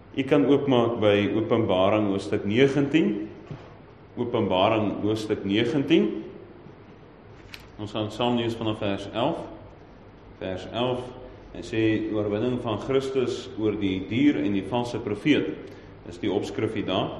U kan oopmaak by Openbaring hoofstuk 19. Openbaring hoofstuk 19. Ons gaan saam lees vanaf vers 11. Vers 11 en sê oorwinning van Christus oor die dier en die valse profeet. Dis die opskrif hier daar.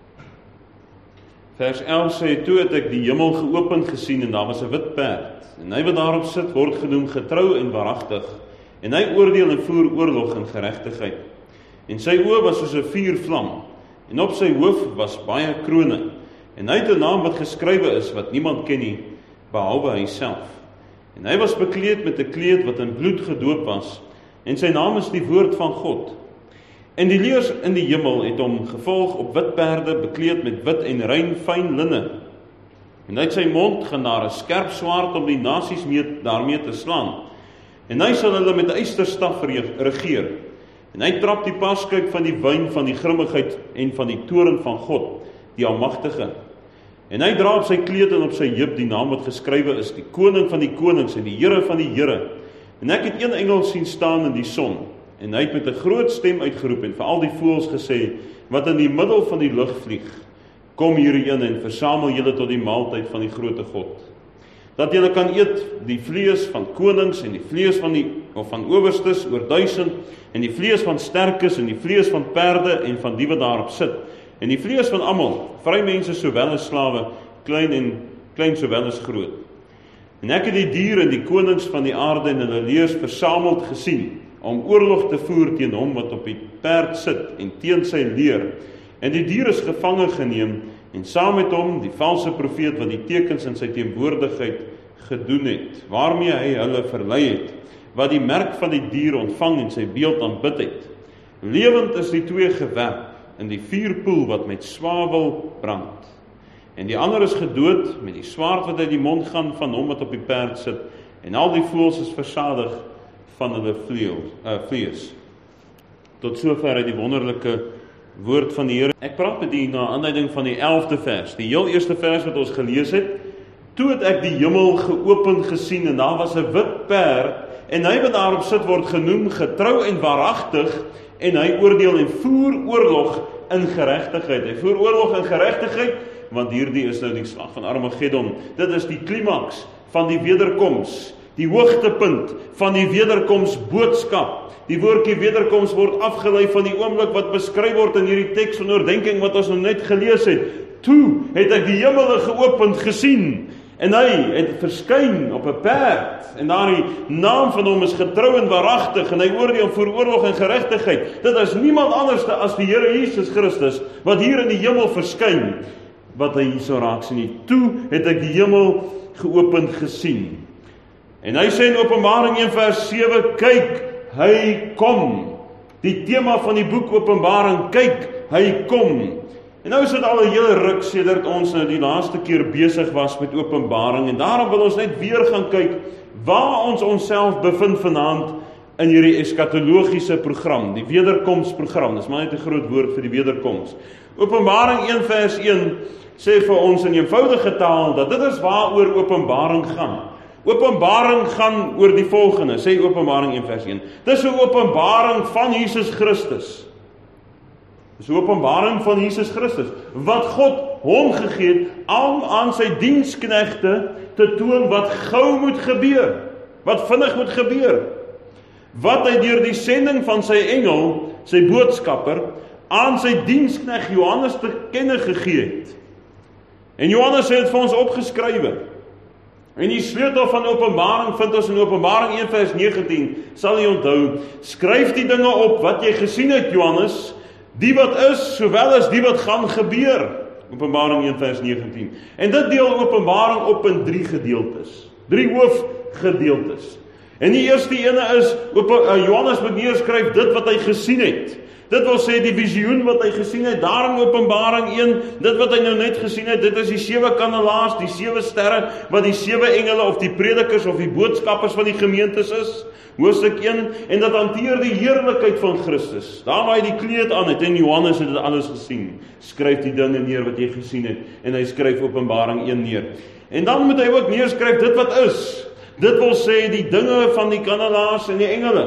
Vers 11 sê, toe het ek die hemel geopen gesien en daar was 'n wit perd. En hy wat daarop sit word genoem getrou en waaragtig. En hy oordeel en voer oorlog in geregtigheid. En sy oë was soos 'n vuurvlam. En op sy hoof was baie krone. En hy het 'n naam wat geskrywe is wat niemand ken nie, behalwe hy self. En hy was bekleed met 'n kleed wat in bloed gedoop was. En sy naam is die woord van God. En die leeu's in die hemel het hom gevolg op wit perde, bekleed met wit en rein fyn linne. En uit sy mond gaan daar 'n skerp swaard om die nasies daarmee te slaan. En hy sal hulle met 'n ysterstaf regeer. En hy trap die paskyp van die wyn van die grimmigheid en van die toorn van God, die Almagtige. En hy dra op sy kleed en op sy heup die naam wat geskrywe is, die koning van die konings en die Here van die Here. En ek het een engel sien staan in die son. En hy het met 'n groot stem uitgeroep en vir al die voëls gesê, wat in die middel van die lug vlieg, kom hierheen en versamel julle tot die maaltyd van die groote God. Dat julle kan eet die vlees van konings en die vlees van owerstes oor 1000 en die vlees van sterkes en die vlees van perde en van die wat daarop sit en die vlees van almal, vrymense sowel as slawe, klein sowel as groot. En ek het die dier en die konings van die aarde en hulle leeu's versameld gesien om oorlog te voer teen hom wat op die perd sit en teen sy leer. En die dier is gevange geneem en saam met hom die valse profeet wat die tekens in sy teenwoordigheid gedoen het, waarmee hy hulle verlei het, wat die merk van die dier ontvang en sy beeld aanbid het. Lewend is die twee gewerp in die vuurpoel wat met swavel brand. En die ander is gedood met die swaard wat uit die mond gaan van hom wat op die perd sit, en al die voëls is versadig van hulle vlees. Tot sover uit die wonderlike woord van die Here. Ek praat met u na aanleiding van die 11de vers, die heel eerste vers wat ons gelees het. Toe het ek die hemel geopen gesien en daar was 'n wit perd en hy wat daarop sit word genoem getrou en waaragtig en hy oordeel en voer oorlog in geregtigheid. Hy voer oorlog in geregtigheid want hierdie is nou die slag van Armageddon. Dit is die klimaks van die wederkoms. Die hoogtepunt van die wederkomsboodskap. Die woordjie wederkoms word afgelei van die oomblik wat beskryf word in hierdie teks van oordeenking wat ons nou net gelees het. Toe het ek die hemele geopen gesien en hy het verskyn op 'n perd en daardie naam van hom is getrou en waaragtig en hy oordeel voor oorlog en geregtigheid. Dit is niemand anders as die Here Jesus Christus wat hier in die hemel verskyn wat hy hierso raak sien nie. Toe het ek die hemel geopen gesien. En hy sê in Openbaring 1 vers 7, kyk, hy kom. Die tema van die boek Openbaring, kyk, hy kom. En nou is dit al 'n hele ruk sedert ons nou die laaste keer besig was met Openbaring en daarom wil ons net weer gaan kyk waar ons onsself bevind vanaand in hierdie eskatologiese program, die wederkomsprogram. Dis maar net 'n groot woord vir die wederkoms. Openbaring 1 vers 1 sê vir ons in eenvoudige taal dat dit is waaroor Openbaring gaan. Openbaring gaan oor die volgende, sê Openbaring 1 vers 1. Dis 'n openbaring van Jesus Christus. Dis 'n openbaring van Jesus Christus, wat God hom gegee het aan sy diensknegte te toon wat gou moet gebeur, wat vinnig moet gebeur. Wat hy deur die sending van sy engel, sy boodskapper, aan sy diensknegt Johannes te kenne gegee het. En Johannes het vir ons opgeskrywe. En die sleutel van Openbaring vind ons in Openbaring 1 vers 19, sal jy onthou, skryf die dinge op wat jy gesien het, Johannes, die wat is, sowel as die wat gaan gebeur. Openbaring 1 vers 19. En dit deel Openbaring op in 3 gedeeltes. 3 hoofgedeeltes. En die eerste ene is, Johannes moet neerskryf dit wat hy gesien het. Dit wil sê die visioen wat hy gesien het, daar in Openbaring 1, dit wat hy nou net gesien het, dit is die 7 kandelaars, die 7 sterre, wat die 7 engele of die predikers of die boodskappers van die gemeentes is. Hoofstuk 1, en dat hanteer die heerlikheid van Christus. Daar waar hy die kleed aan het, en Johannes het dit alles gesien. Skryf die dinge neer wat jy gesien het, en hy skryf Openbaring 1 neer. En dan moet hy ook neerskryf dit wat is. Dit wil sê die dinge van die kandelaars en die engele.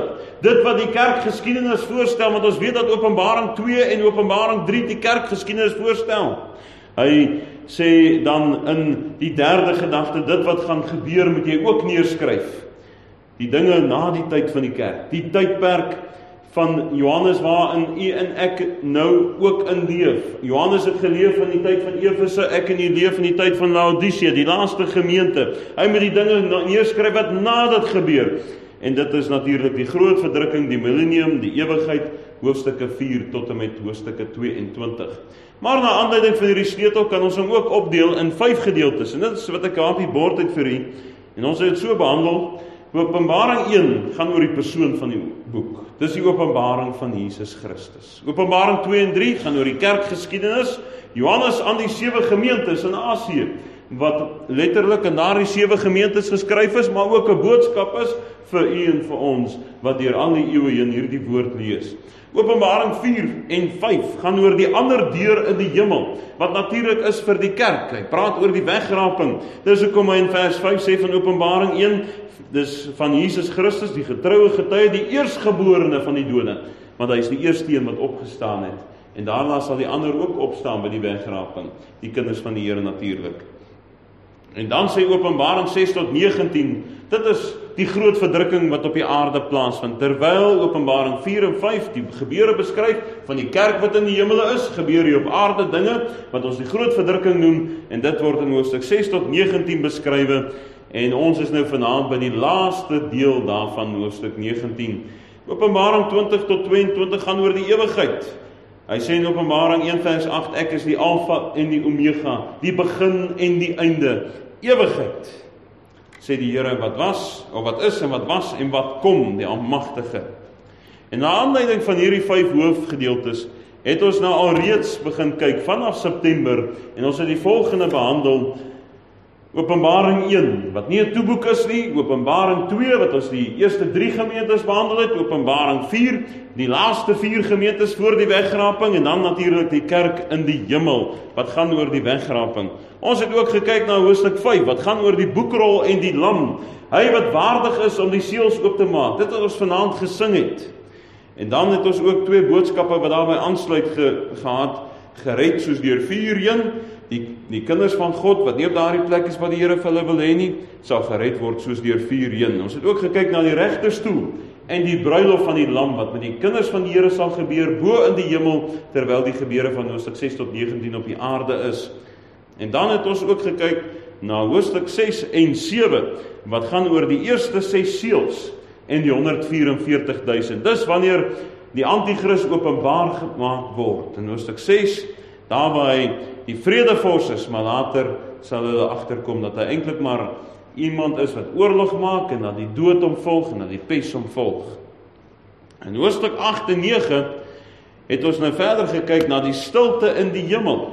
dit wat die kerkgeskiedenis voorstel, want ons weet dat Openbaring 2 en Openbaring 3 die kerkgeskiedenis voorstel. Hy sê dan in die derde gedagte, dit wat gaan gebeur, moet jy ook neerskryf. Die dinge na die tyd van die kerk, die tydperk van Johannes waarin u en ek nou ook in leef. Johannes het geleef in die tyd van Efese, ek en u leef in die tyd van Laodicea, die laaste gemeente. Hy moet die dinge neerskryf wat na dit gebeur. En dit is natuurlik die groot verdrukking, die millennium, die ewigheid, hoofstukke 4 tot en met hoofstukke 22. Maar na aanleiding van hierdie sleutel kan ons hom ook opdeel in 5 gedeeltes. En dit is wat ek op die bord het vir u. En ons het dit so behandel. Openbaring 1 gaan oor die persoon van die boek. Dis die openbaring van Jesus Christus. Openbaring 2 en 3 gaan oor die kerkgeskiedenis. Johannes aan die 7 gemeentes in Asië, wat letterlik in daardie 7 gemeentes geskryf is, maar ook 'n boodskap is vir u en vir ons, wat deur al die eeue heen hierdie woord lees. Openbaring 4 en 5 gaan oor die ander deur in die hemel, wat natuurlik is vir die kerk. Hy praat oor die wegraping. Dis hoekom hy in vers 5 sê van Openbaring 1, dis van Jesus Christus, die getroue getuie, die eerstgeborene van die dode, want hy is die eerste een wat opgestaan het. En daarna sal die ander ook opstaan by die wegraping, die kinders van die Here natuurlik. En dan sê Openbaring 6 tot 19, dit is die groot verdrukking wat op die aarde plaasvind. Terwyl Openbaring 4 en 5 die gebeure beskryf van die kerk wat in die hemele is, gebeur hier op aarde dinge wat ons die groot verdrukking noem, en dit word in hoofstuk 6 tot 19 beskrywe. En ons is nou vanaand by die laaste deel daarvan, hoofstuk 19. Openbaring 20 tot 22 gaan oor die ewigheid. Hy sê in Openbaring 1 vers 8, ek is die Alfa en die Omega, die begin en die einde. Ewigheid, sê die Here, wat was, of wat is en wat was en wat kom, die Almagtige. En na aanleiding van hierdie 5 hoofgedeeltes, het ons nou alreeds begin kyk vanaf September, en ons het die volgende behandel. Openbaring 1, wat nie 'n toeboek is nie, Openbaring 2, wat ons die eerste 3 gemeentes behandel het, Openbaring 4, die laaste 4 gemeentes voor die wegraping, en dan natuurlik die kerk in die hemel, wat gaan oor die wegraping. Ons het ook gekyk na hoofstuk 5, wat gaan oor die boekrol en die lam, hy wat waardig is om die seels oop te maak, dit wat ons vanaand gesing het. En dan het ons ook 2 boodskappe wat daarbij aansluit gehad, gered soos deur vuur heen. Die kinders van God, wat nie op daardie plek is wat die Here vir hulle wil hê nie, sal gered word soos deur vuur heen. Ons het ook gekyk na die regterstoel en die bruilof van die lam, wat met die kinders van die Here sal gebeur, bo in die hemel, terwyl die gebeure van hoofstuk 6 tot 19 op die aarde is. En dan het ons ook gekyk na hoofstuk 6 en 7, wat gaan oor die eerste 6 seels en die 144.000. Dis wanneer die antichrist openbaar gemaak word. In hoofstuk 6, daar waar hy die vredevors is, maar later sal hulle agterkom dat hy eintlik maar iemand is wat oorlog maak, en dat die dood hom volg, en dat die pes hom volg. In hoofstuk 8 en 9 het ons nou verder gekyk na die stilte in die hemel,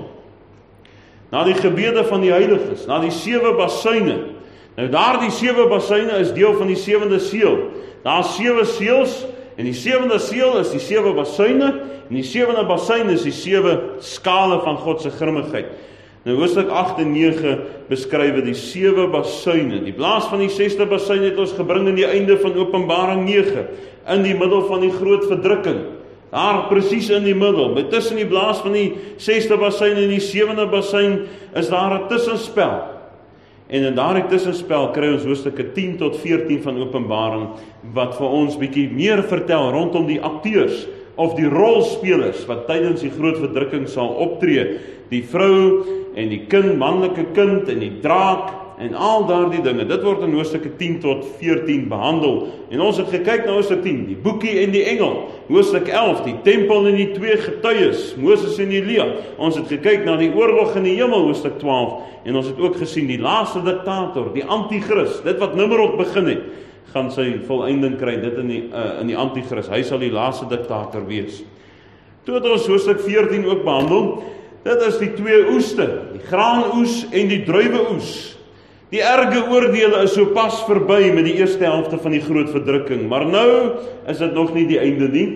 na die gebede van die heiliges, na die 7 basuine. Nou daardie 7 basuine is deel van die 7de seël. Daar is 7 seels, en die 7de seël is die 7 basuine, en die 7de basuin is die 7 skale van God se grimmigheid. Nou hoofstuk 8 en 9 beskryf die 7 basuine. Die blaas van die 6de basuin het ons gebring in die einde van Openbaring 9, in die middel van die groot verdrukking. Daar presies in die middel, by tussen die blaas van die 6de basuin en die 7de basuin, is daar 'n tussenspel. En in daardie tussenspel kry ons hoofstukke 10 tot 14 van Openbaring, wat vir ons bietjie meer vertel rondom die akteurs, of die rolspelers, wat tydens die groot verdrukking sal optree. Die vrou, en die kind, manlike kind, en die draak, en al daardie dinge. Dit word in hoofstukke 10 tot 14 behandel. En ons het gekyk na hoofstuk 10, die boekie en die engel. Hoofstuk 11, die tempel en die 2 getuies, Moses en Elia. Ons het gekyk na die oorlog in die hemel, hoofstuk 12. En ons het ook gesien die laaste diktator, die antichrist, dit wat Nimrod begin het, gaan sy volleinding kry, dit in die antichrist. Hy sal die laaste diktator wees. Toe het ons hoofstuk 14 ook behandel. Dit is die 2 oeste, die graanoes en die druiweoes. Die erge oordeele is so pas verby met die eerste helfte van die groot verdrukking, maar nou is dit nog nie die einde nie.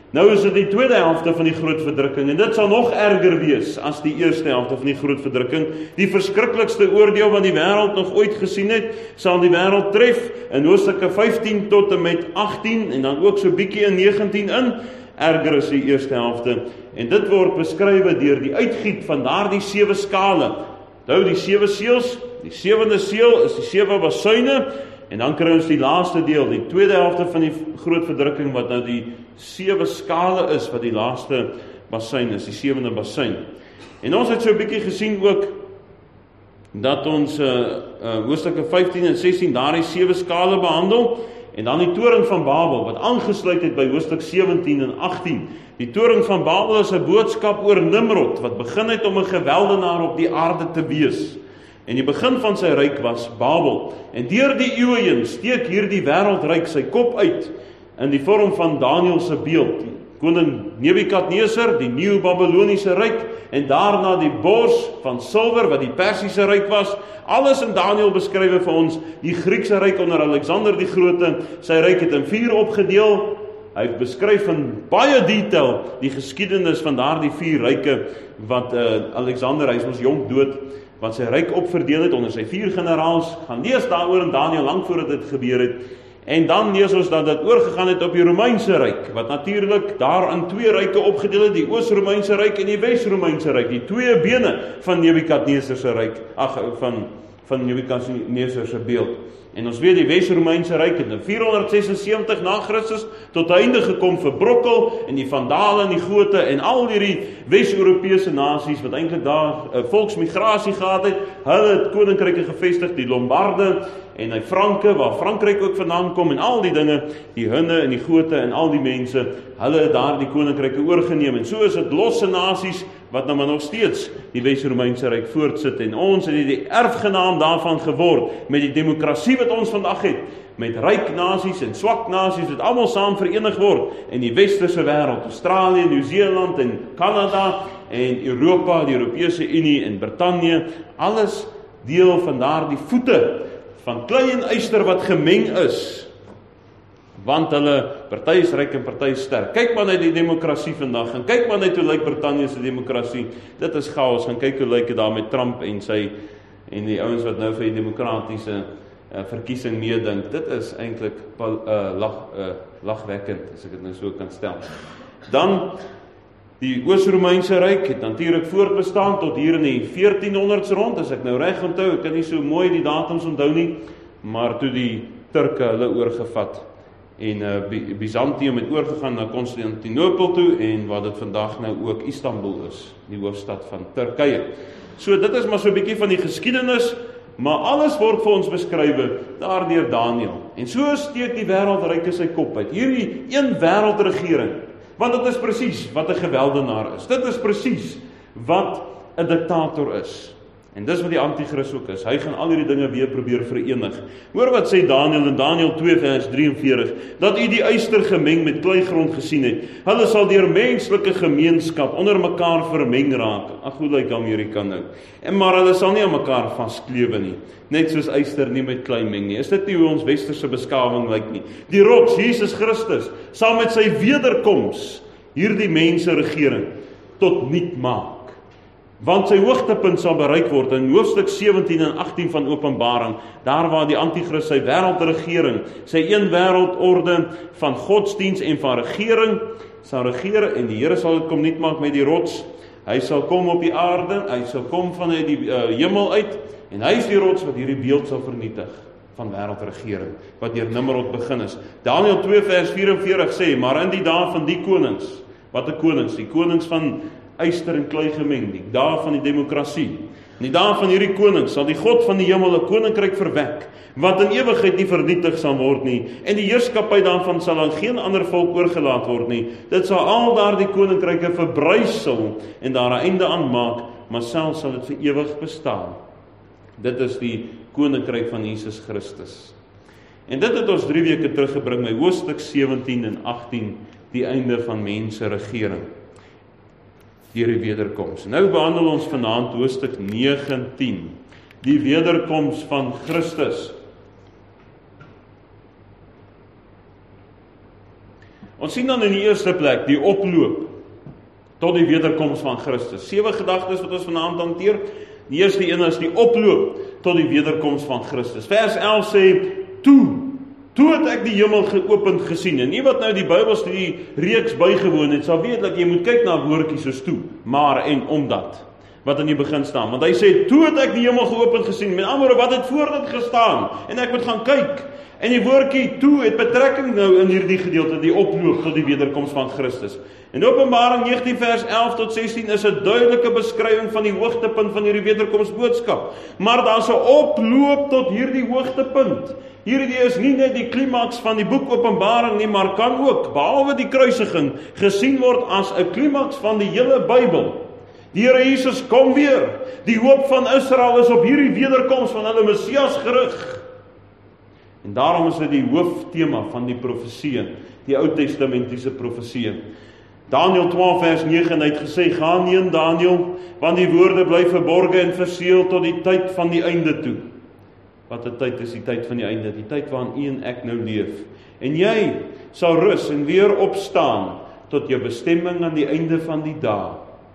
Nou is dit die tweede helfte van die groot verdrukking, en dit sal nog erger wees as die eerste helfte van die groot verdrukking. Die verskriklikste oordeel wat die wêreld nog ooit gesien het, sal die wêreld tref in hoofstukke 15 tot en met 18, en dan ook so bietjie in 19 in, erger as die eerste helfte. En dit word beskrywe deur die uitgiet van daardie 7 skale. Nou die 7 seels, die 7de seël is die 7 basuine, en dan kry ons die laaste deel, die tweede helfte van die groot verdrukking, wat nou die 7 skale is, wat die laaste basuin is, die 7de basuin. En ons het so 'n bietjie gesien ook, dat ons hoofstukke 15 en 16 daardie 7 skale behandel, en dan die toring van Babel, wat aangesluit het by hoofstuk 17 en 18. Die toring van Babel is 'n boodskap oor Nimrod, wat begin het om 'n geweldenaar op die aarde te wees. En die begin van sy ryk was Babel. En deur die eeue heen steek hierdie wêreldryk sy kop uit in die vorm van Daniël se beeld. Koning Nebukadneser, die nuwe Babiloniese ryk, en daarna die bors van silwer wat die Persiese ryk was. Alles in Daniël beskrywe vir ons die Griekse ryk onder Alexander die Grote. Sy ryk het in 4 opgedeel. Hy beskryf in baie detail die geskiedenis van daardie 4 ryke wat Alexander, hy is ons jonk dood, wat sy ryk opverdeel het onder sy 4 generaals, gaan lees daaroor in Daniël lank voordat dit gebeur het, en dan lees ons dat dit oorgegaan het op die Romeinse ryk, wat natuurlik daar in 2 ryke opgedeel het, die Oos-Romeinse ryk en die Wes-Romeinse ryk, die 2 bene van Nebukadneser se ryk, van Nebukadneser se beeld. En ons weet die Wes-Romeinse ryk het in 476 na Christus tot einde gekom, verbrokkel, en die Vandale en die Gote en al hierdie Wes-Europese nasies wat eintlik daar volksmigrasie gehad het, hulle het koninkryke gevestig, die Lombarde en die Franke, waar Frankryk ook vandaan kom, en al die dinge, die Hunne en die Gote en al die mense, hulle het daar die koninkryke oorgeneem, en so is dit losse nasies wat nou maar nog steeds die Wes-Romeinse ryk voortsit, en ons het die erfgenaam daarvan geword, met die demokrasie wat ons vandag het, met ryk nasies en swak nasies, wat almal saam verenig word, in die westerse wêreld, Australië, Nieu-Seeland en Kanada, en Europa, die Europese Unie en Brittanje, alles deel van daardie voete, van klei en yster wat gemeng is, want hulle, party is ryk en party is sterk. Kyk maar net die demokrasie vandag, en kyk maar net hoe lyk Brittanje se demokrasie, dit is chaos, en kyk hoe lyk dit daar met Trump en die ouens wat nou vir die demokratiese verkiesing meedink, dit is eintlik lagwekkend, as ek dit nou so kan stel. Dan, die Oos-Romeinse ryk het natuurlik voortbestaan tot hier in die 1400s rond, as ek nou reg onthou, ek kan nie so mooi die datums onthou nie, maar toe die Turke hulle oorgevat, en Byzantium het oorgegaan na Konstantinopel toe, en wat dit vandag nou ook Istanbul is, die hoofstad van Turkye. So dit is maar so 'n bietjie van die geskiedenis, maar alles word vir ons beskrywe daar deur Daniël. En so steek die wêreldryke sy kop uit. Hierdie een wêreldregering, want dit is presies wat 'n geweldenaar is. Dit is presies wat 'n diktator is. En dis wat die anti-kris ook is. Hy gaan al hierdie dinge weer probeer verenig. Hoor wat sê Daniël in Daniël 2 vers 43, dat u die yster gemeng met kleigrond gesien het. Hulle sal deur menslike gemeenskap onder mekaar vermeng raak. Ag, hoe lyk Amerika nou? Maar hulle sal nie aan mekaar vasklewe nie. Net soos yster nie met klei meng nie. Is dit nie hoe ons westerse beskawing lyk nie? Die rots, Jesus Christus, sal met sy wederkoms hierdie mense regering tot niet maak. Want sy hoogtepunt sal bereik word in hoofstuk 17 en 18 van Openbaring, daar waar die anti-kris sy wêreldregering, sy een wêreldorde van godsdiens en van regering sal regeer, en die Here sal dit kom niet maak met die rots. Hy sal kom op die aarde, hy sal kom vanuit die hemel uit, en hy is die rots wat hierdie beeld sal vernietig van wêreldregering, wat deur Nimrod begin is. Daniël 2 vers 44 sê, maar in die dae van die konings, wat 'n konings, die konings van yster en klei gemeng, die dae van die demokrasie. In die dae van hierdie konings sal die God van die hemel 'n koninkryk verwek, wat in ewigheid nie vernietig sal word nie, en die heerskappy daarvan sal aan geen ander volk oorgelaat word nie. Dit sal al daardie koninkryke verbrysel en daar 'n einde aan maak, maar self sal dit vir ewig bestaan. Dit is die koninkryk van Jesus Christus. En dit het ons 3 weke teruggebring by hoofstuk 17 en 18, die einde van mense regering deur die wederkoms. Nou behandel ons vanaand hoofstuk 19, die wederkoms van Christus. Ons sien dan in die eerste plek die oploop tot die wederkoms van Christus. 7 gedagtes wat ons vanaand hanteer. Die eerste een is die oploop tot die wederkoms van Christus. Vers 11 sê, toe het ek die hemel geopend gesien. En nie wat nou die Bybelstudie reeks bygewoon het, sal weet dat jy moet kyk na woordjies soos toe, maar en omdat, wat in die begin staan. Want hy sê, toe het ek die hemel geopend gesien. Met ander woorde, wat het voor dit gestaan? En ek moet gaan kyk. En die woordjie toe het betrekking nou in hierdie gedeelte, die oploop tot die wederkoms van Christus. En Openbaring 19 vers 11 tot 16 is 'n duidelike beskrywing van die hoogtepunt van hierdie wederkomsboodskap. Maar daar's 'n oploop tot hierdie hoogtepunt. Hierdie is nie net die klimaks van die boek Openbaring nie, maar kan ook, behalwe die kruisiging, gesien word as 'n klimaks van die hele Bybel. Die Here Jesus kom weer. Die hoop van Israel is op hierdie wederkoms van hulle Messias gerig. En daarom is dit die hooftema van die profeseë, die Ou Testamentiese profeseë. Daniël 12 vers 9 het gesê, gaan heen Daniël, want die woorde bly verborge en verseël tot die tyd van die einde toe. Wat 'n tyd is die tyd van die einde, die tyd waarin u en ek nou leef. En jy sal rus en weer opstaan tot jou bestemming aan die einde van die dae.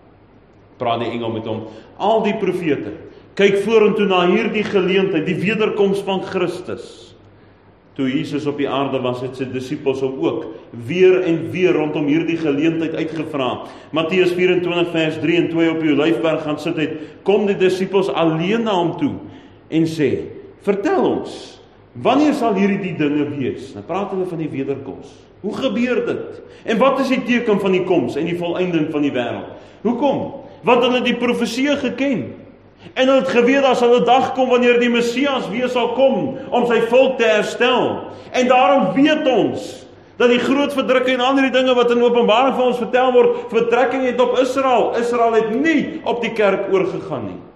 Praat die engel met hom. Al die profete kyk vorentoe na hierdie geleentheid, die wederkoms van Christus. Toe Jesus op die aarde was, het sy disippels hom ook weer en weer rondom hierdie geleentheid uitgevra. Matteus 24 vers 3 en 2 op die Olyfberg gaan sit het, kom die disippels alleen na hom toe en sê, vertel ons, wanneer sal hierdie dinge wees? Nou praat hulle van die wederkoms. Hoe gebeur dit? En wat is die teken van die koms en die volëinding van die wêreld? Hoekom? Want hulle die profeseë geken. En hulle het geweet daar sal 'n dag kom wanneer die Messias weer sal kom om sy volk te herstel. En daarom weet ons dat die groot verdrukking en al die dinge wat in Openbaring vir ons vertel word, betrekking het op Israel. Israel het nie op die kerk oorgegaan nie.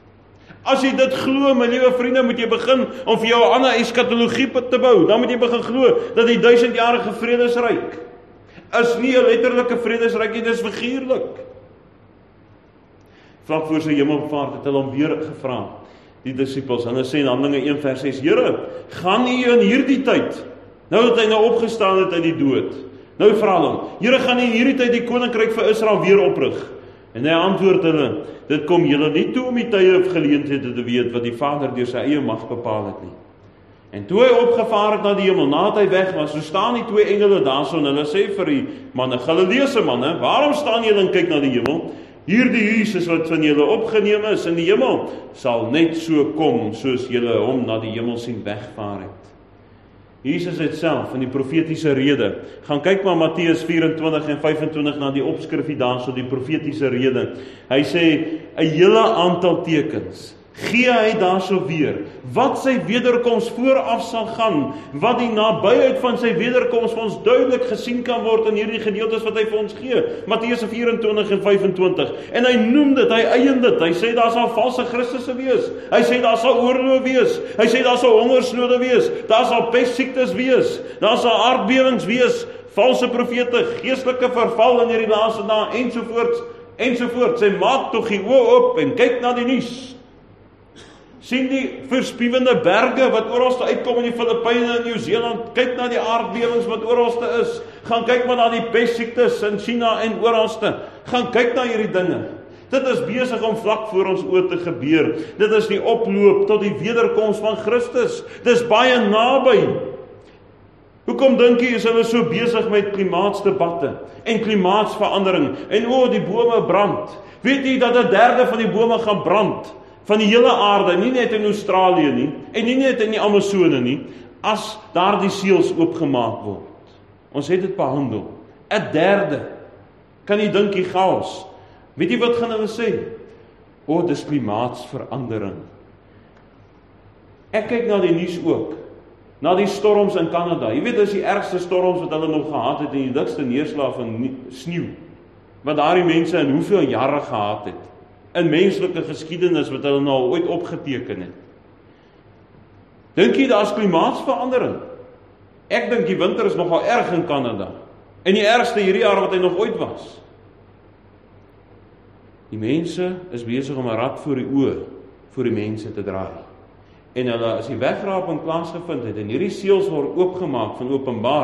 As jy dit glo, my liewe vriende, moet jy begin om vir jou 'n ander eskatologie te bou. Dan moet jy begin glo dat die 1000-jarige vredesryk is nie 'n letterlike vredesryk nie, dis figuurlik. Vlak voor sy hemelvaart het hulle hom weer gevra, die disippels, en hulle sê in Handelinge 1 vers 6, Here, gaan u in hierdie tyd, nou dat hy nou opgestaan het uit die dood, nou vra hulle, Here, gaan u in hierdie tyd die koninkryk vir Israel weer oprig? En hy antwoord hulle, dit kom julle nie toe om die tye of geleenthede te weet, wat die Vader deur sy eie mag bepaal het nie. En toe hy opgevaar het na die hemel, nadat hy weg was, so staan die 2 engele daarso, en hulle sê vir die manne, Galileese manne, waarom staan julle en kyk na die hemel? Hierdie Jesus wat van julle opgeneem is in die hemel, sal net so kom, soos julle hom na die hemel sien wegvaar het. Jesus het self in die profetiese rede, gaan kyk maar Matteus 24 en 25 na die opskrifie daarso, die profetiese rede. Hy sê, 'n hele aantal tekens, gee hy daarso weer, wat sy wederkoms vooraf sal gaan, wat die nabyheid van sy wederkoms vir ons duidelik gesien kan word in hierdie gedeeltes wat hy vir ons gee, Matteus 24 en 25, en hy noem dit, hy eien dit, hy sê daar sal valse Christusse wees, hy sê daar sal oorloë wees, hy sê daar sal hongersnode wees, daar sal pestsiektes wees, daar sal aardbewings wees, valse profete, geestelike verval in hierdie laaste dae, ensovoorts, sy maak tog die oë oop en kyk na die nuus. Sien die verspiewende berge wat oralste uitkom in die Filippyne en Nieu-Seeland, kyk na die aardbewings wat oralste is, gaan kyk maar na die pestsiektes in China en oralste, gaan kyk na hierdie dinge. Dit is besig om vlak voor ons oë te gebeur, dit is die oploop tot die wederkoms van Christus, dit is baie naby. Hoekom dink jy is hulle so besig met klimaatsdebatte en klimaatsverandering, en die bome brand, weet jy dat 1/3 van die bome gaan brand, van die hele aarde, nie net in Australië nie, en nie net in die Amazone nie, as daar die seels oopgemaak word. Ons het dit behandel. 1/3. Kan jy dink die chaos? Weet jy wat gaan hulle sê? Dis klimaatsverandering. Ek kyk na die nuus ook, na die storms in Kanada. Jy weet, dis die ergste storms wat hulle nog gehad het, en die dikste neerslag van sneeu, wat daardie mense in hoeveel jare gehad het, in menslike geskiedenis wat hulle nou ooit opgeteken het. Dink jy daar is klimaatsverandering? Ek dink die winter is nogal erg in Kanada, en die ergste hierdie jaar wat hy nog ooit was. Die mense is besig om 'n rad voor die oë vir die mense te draai. En hulle, as die wegraping plaasgevind het, en hierdie seels word oopgemaak van Openbaring,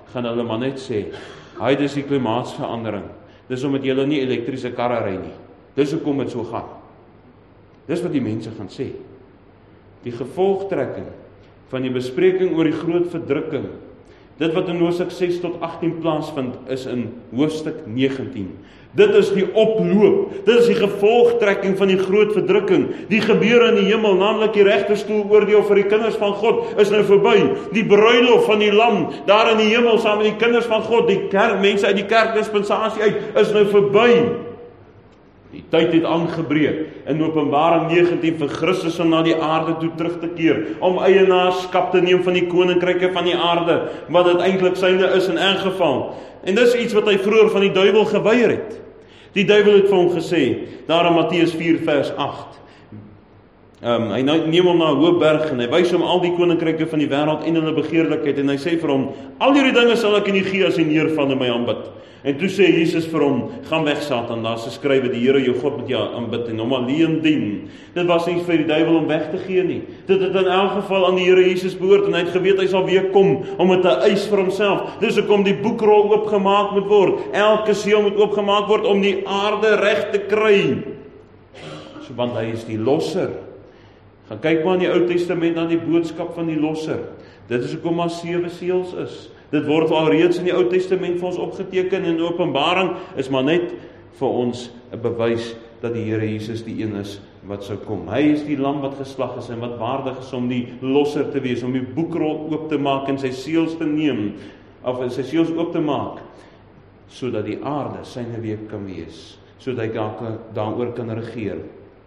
gaan hulle maar net sê, hy, dis die klimaatsverandering. Dis omdat julle nie elektriese karre ry nie. Dis hoekom dit so gaan. Dis wat die mense gaan sê. Die gevolgtrekking van die bespreking oor die groot verdrukking, dit wat in hoofstuk 6 tot 18 plaasvind, is in hoofstuk 19. Dit is die oploop, dit is die gevolgtrekking van die groot verdrukking. Die gebeure in die hemel, naamlik die regterstoel oordeel vir die kinders van God, is nou verby. Die bruilof van die lam, daar in die hemel saam met die kinders van God, die mense uit die kerkdispensasie uit, is nou verby. Die tyd het aangebreek in Openbaring 19 vir Christus om na die aarde toe terug te keer, om eienaarskap te neem van die koninkryke van die aarde, wat dit eintlik syne is in elk geval. En dis iets wat hy vroeër van die duiwel geweier het. Die duiwel het vir hom gesê, daar in Matteus 4 vers 8, hy neem hom na 'n hoë berg en hy wys hom al die koninkryke van die wêreld en hulle begeerlikheid, en hy sê vir hom, al hierdie dinge sal ek in u gee as jy neerval en my aanbid. En toe sê Jesus vir hom, gaan weg Satan, daar is geskrywe, die Here jou God moet jou aanbid en hom alleen dien. Dit was nie vir die duiwel om weg te gee nie. Dit het in elk geval aan die Here Jesus behoort, en hy het geweet hy sal weer kom om het te eis vir homself. Dis hoekom die boekrol oopgemaak moet word. Elke seël moet oopgemaak word om die aarde reg te kry. So, want hy is die losser. Gaan kyk maar in die Ou Testament aan die boodskap van die losser. Dit is hoekom maar 7 seëls is. Dit word alreeds in die Ou Testament vir ons opgeteken, en Openbaring is maar net vir ons 'n bewys dat die Here Jesus die een is wat sou kom. Hy is die lam wat geslag is en wat waardig is om die losser te wees, om die boekrol oop te maak en sy seëls te neem, of sy seëls oop te maak, sodat die aarde syne weer kan wees, sodat hy daaroor kan regeer.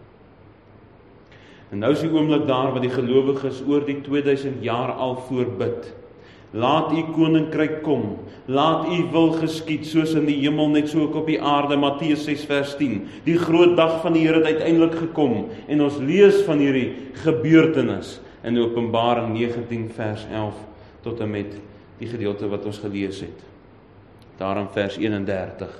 En nou is die oomblik daar wat die gelowiges oor die 2000 jaar al voorbid. Laat u koninkryk kom, laat u wil geskied, soos in die hemel, net so ook op die aarde, Matteus 6 vers 10. Die groot dag van die Here het uiteindelik gekom, en ons lees van hierdie gebeurtenis in Openbaring 19 vers 11, tot en met die gedeelte wat ons gelees het. Daarin vers 31.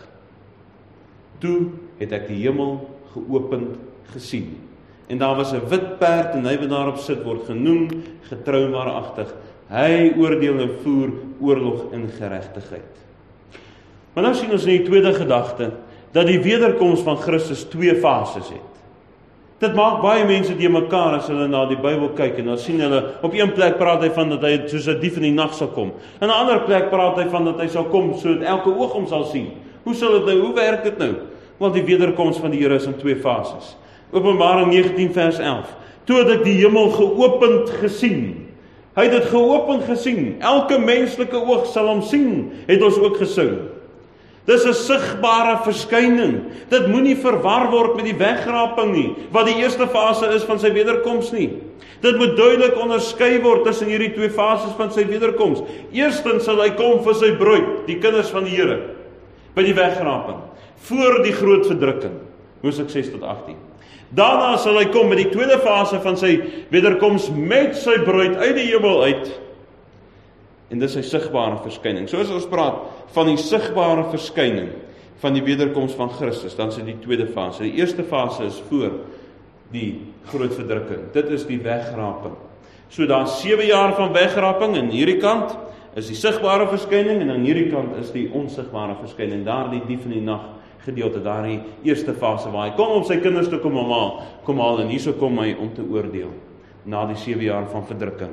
Toe het ek die hemel geopend gesien, en daar was 'n wit perd, en hy wat daarop sit word genoem getrou en waaragtig. Hy oordeel en voer oorlog in geregtigheid. Maar nou sien ons in die tweede gedagte, dat die wederkoms van Christus 2 fases het. Dit maak baie mense die mekaar as hulle na die Bybel kyk, en dan sien hulle, op een plek praat hy van dat hy soos 'n dief in die nag sal kom. In 'n ander plek praat hy van dat hy sal kom, sodat elke oog hom sal sien. Hoe sal dit nou, hoe werk dit nou? Want die wederkoms van die Here is in 2 fases. Openbaring 19 vers 11. Toe het ek die hemel geopend gesien. Hy het dit geopend gesien. Elke menslike oog sal hom sien, het ons ook gesing. Dis 'n sigbare verskyning. Dit moenie verwar word met die wegraping nie, wat die eerste fase is van sy wederkoms nie. Dit moet duidelik onderskei word tussen hierdie 2 fases van sy wederkoms. Eerstens sal hy kom vir sy bruid, die kinders van die Here, by die wegraping, voor die groot verdrukking, Hoofstuk 6 tot 18. Daarna sal hy kom met die tweede fase van sy wederkoms met sy bruid uit die hemel uit. En dis sy sigbare verskyning. Soos ons praat van die sigbare verskyning van die wederkoms van Christus, dan is dit die tweede fase. Die eerste fase is voor die groot verdrukking. Dit is die wegraping. So daar 7 jaar van wegraping, en hierdie kant is die sigbare verskyning, en aan hierdie kant is die onsigbare verskyning. Daar die dief in die nag gedeelte, daar in die eerste fase waar hy kom om sy kinders te kom haal, en hierso kom hy om te oordeel na die 7 jaar van verdrukking.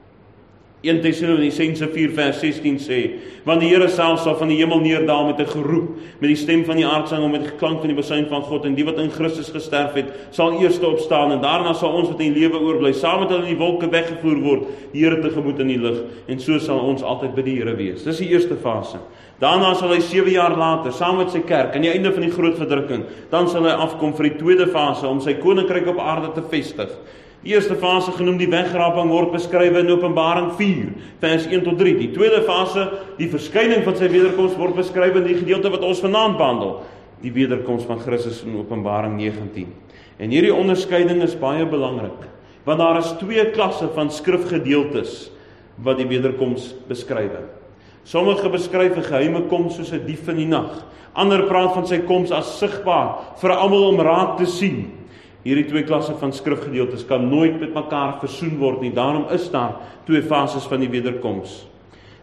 1 Tessalonisense 4 vers 16 sê, want die Here self sal van die hemel neerdaal met 'n geroep, met die stem van die aardsang, met die geklank van die besuin van God, en die wat in Christus gesterf het, sal eerste opstaan, en daarna sal ons wat in lewe oorbly, saam met hulle in die wolke weggevoer word, die Here tegemoet in die lug, en so sal ons altyd by die Here wees. Dis die eerste fase. Daarna sal hy 7 jaar later, saam met sy kerk, aan die einde van die groot verdrukking, dan sal hy afkom vir die tweede fase, om sy koninkryk op aarde te vestig. Die eerste fase, genoem die wegraping, word beskryf in Openbaring 4, vers 1 tot 3. Die tweede fase, die verskyning van sy wederkoms, word beskryf in die gedeelte wat ons vanaand behandel, die wederkoms van Christus in Openbaring 19. En hierdie onderskeiding is baie belangrik, want daar is 2 klasse van skrifgedeeltes wat die wederkoms beskryf. Sommige beskryf 'n geheime koms soos 'n dief in die nag. Ander praat van sy koms as sigbaar, vir almal om raak te sien. Hierdie 2 klasse van skrifgedeeltes kan nooit met mekaar versoen word nie. Daarom is daar 2 fases van die wederkoms.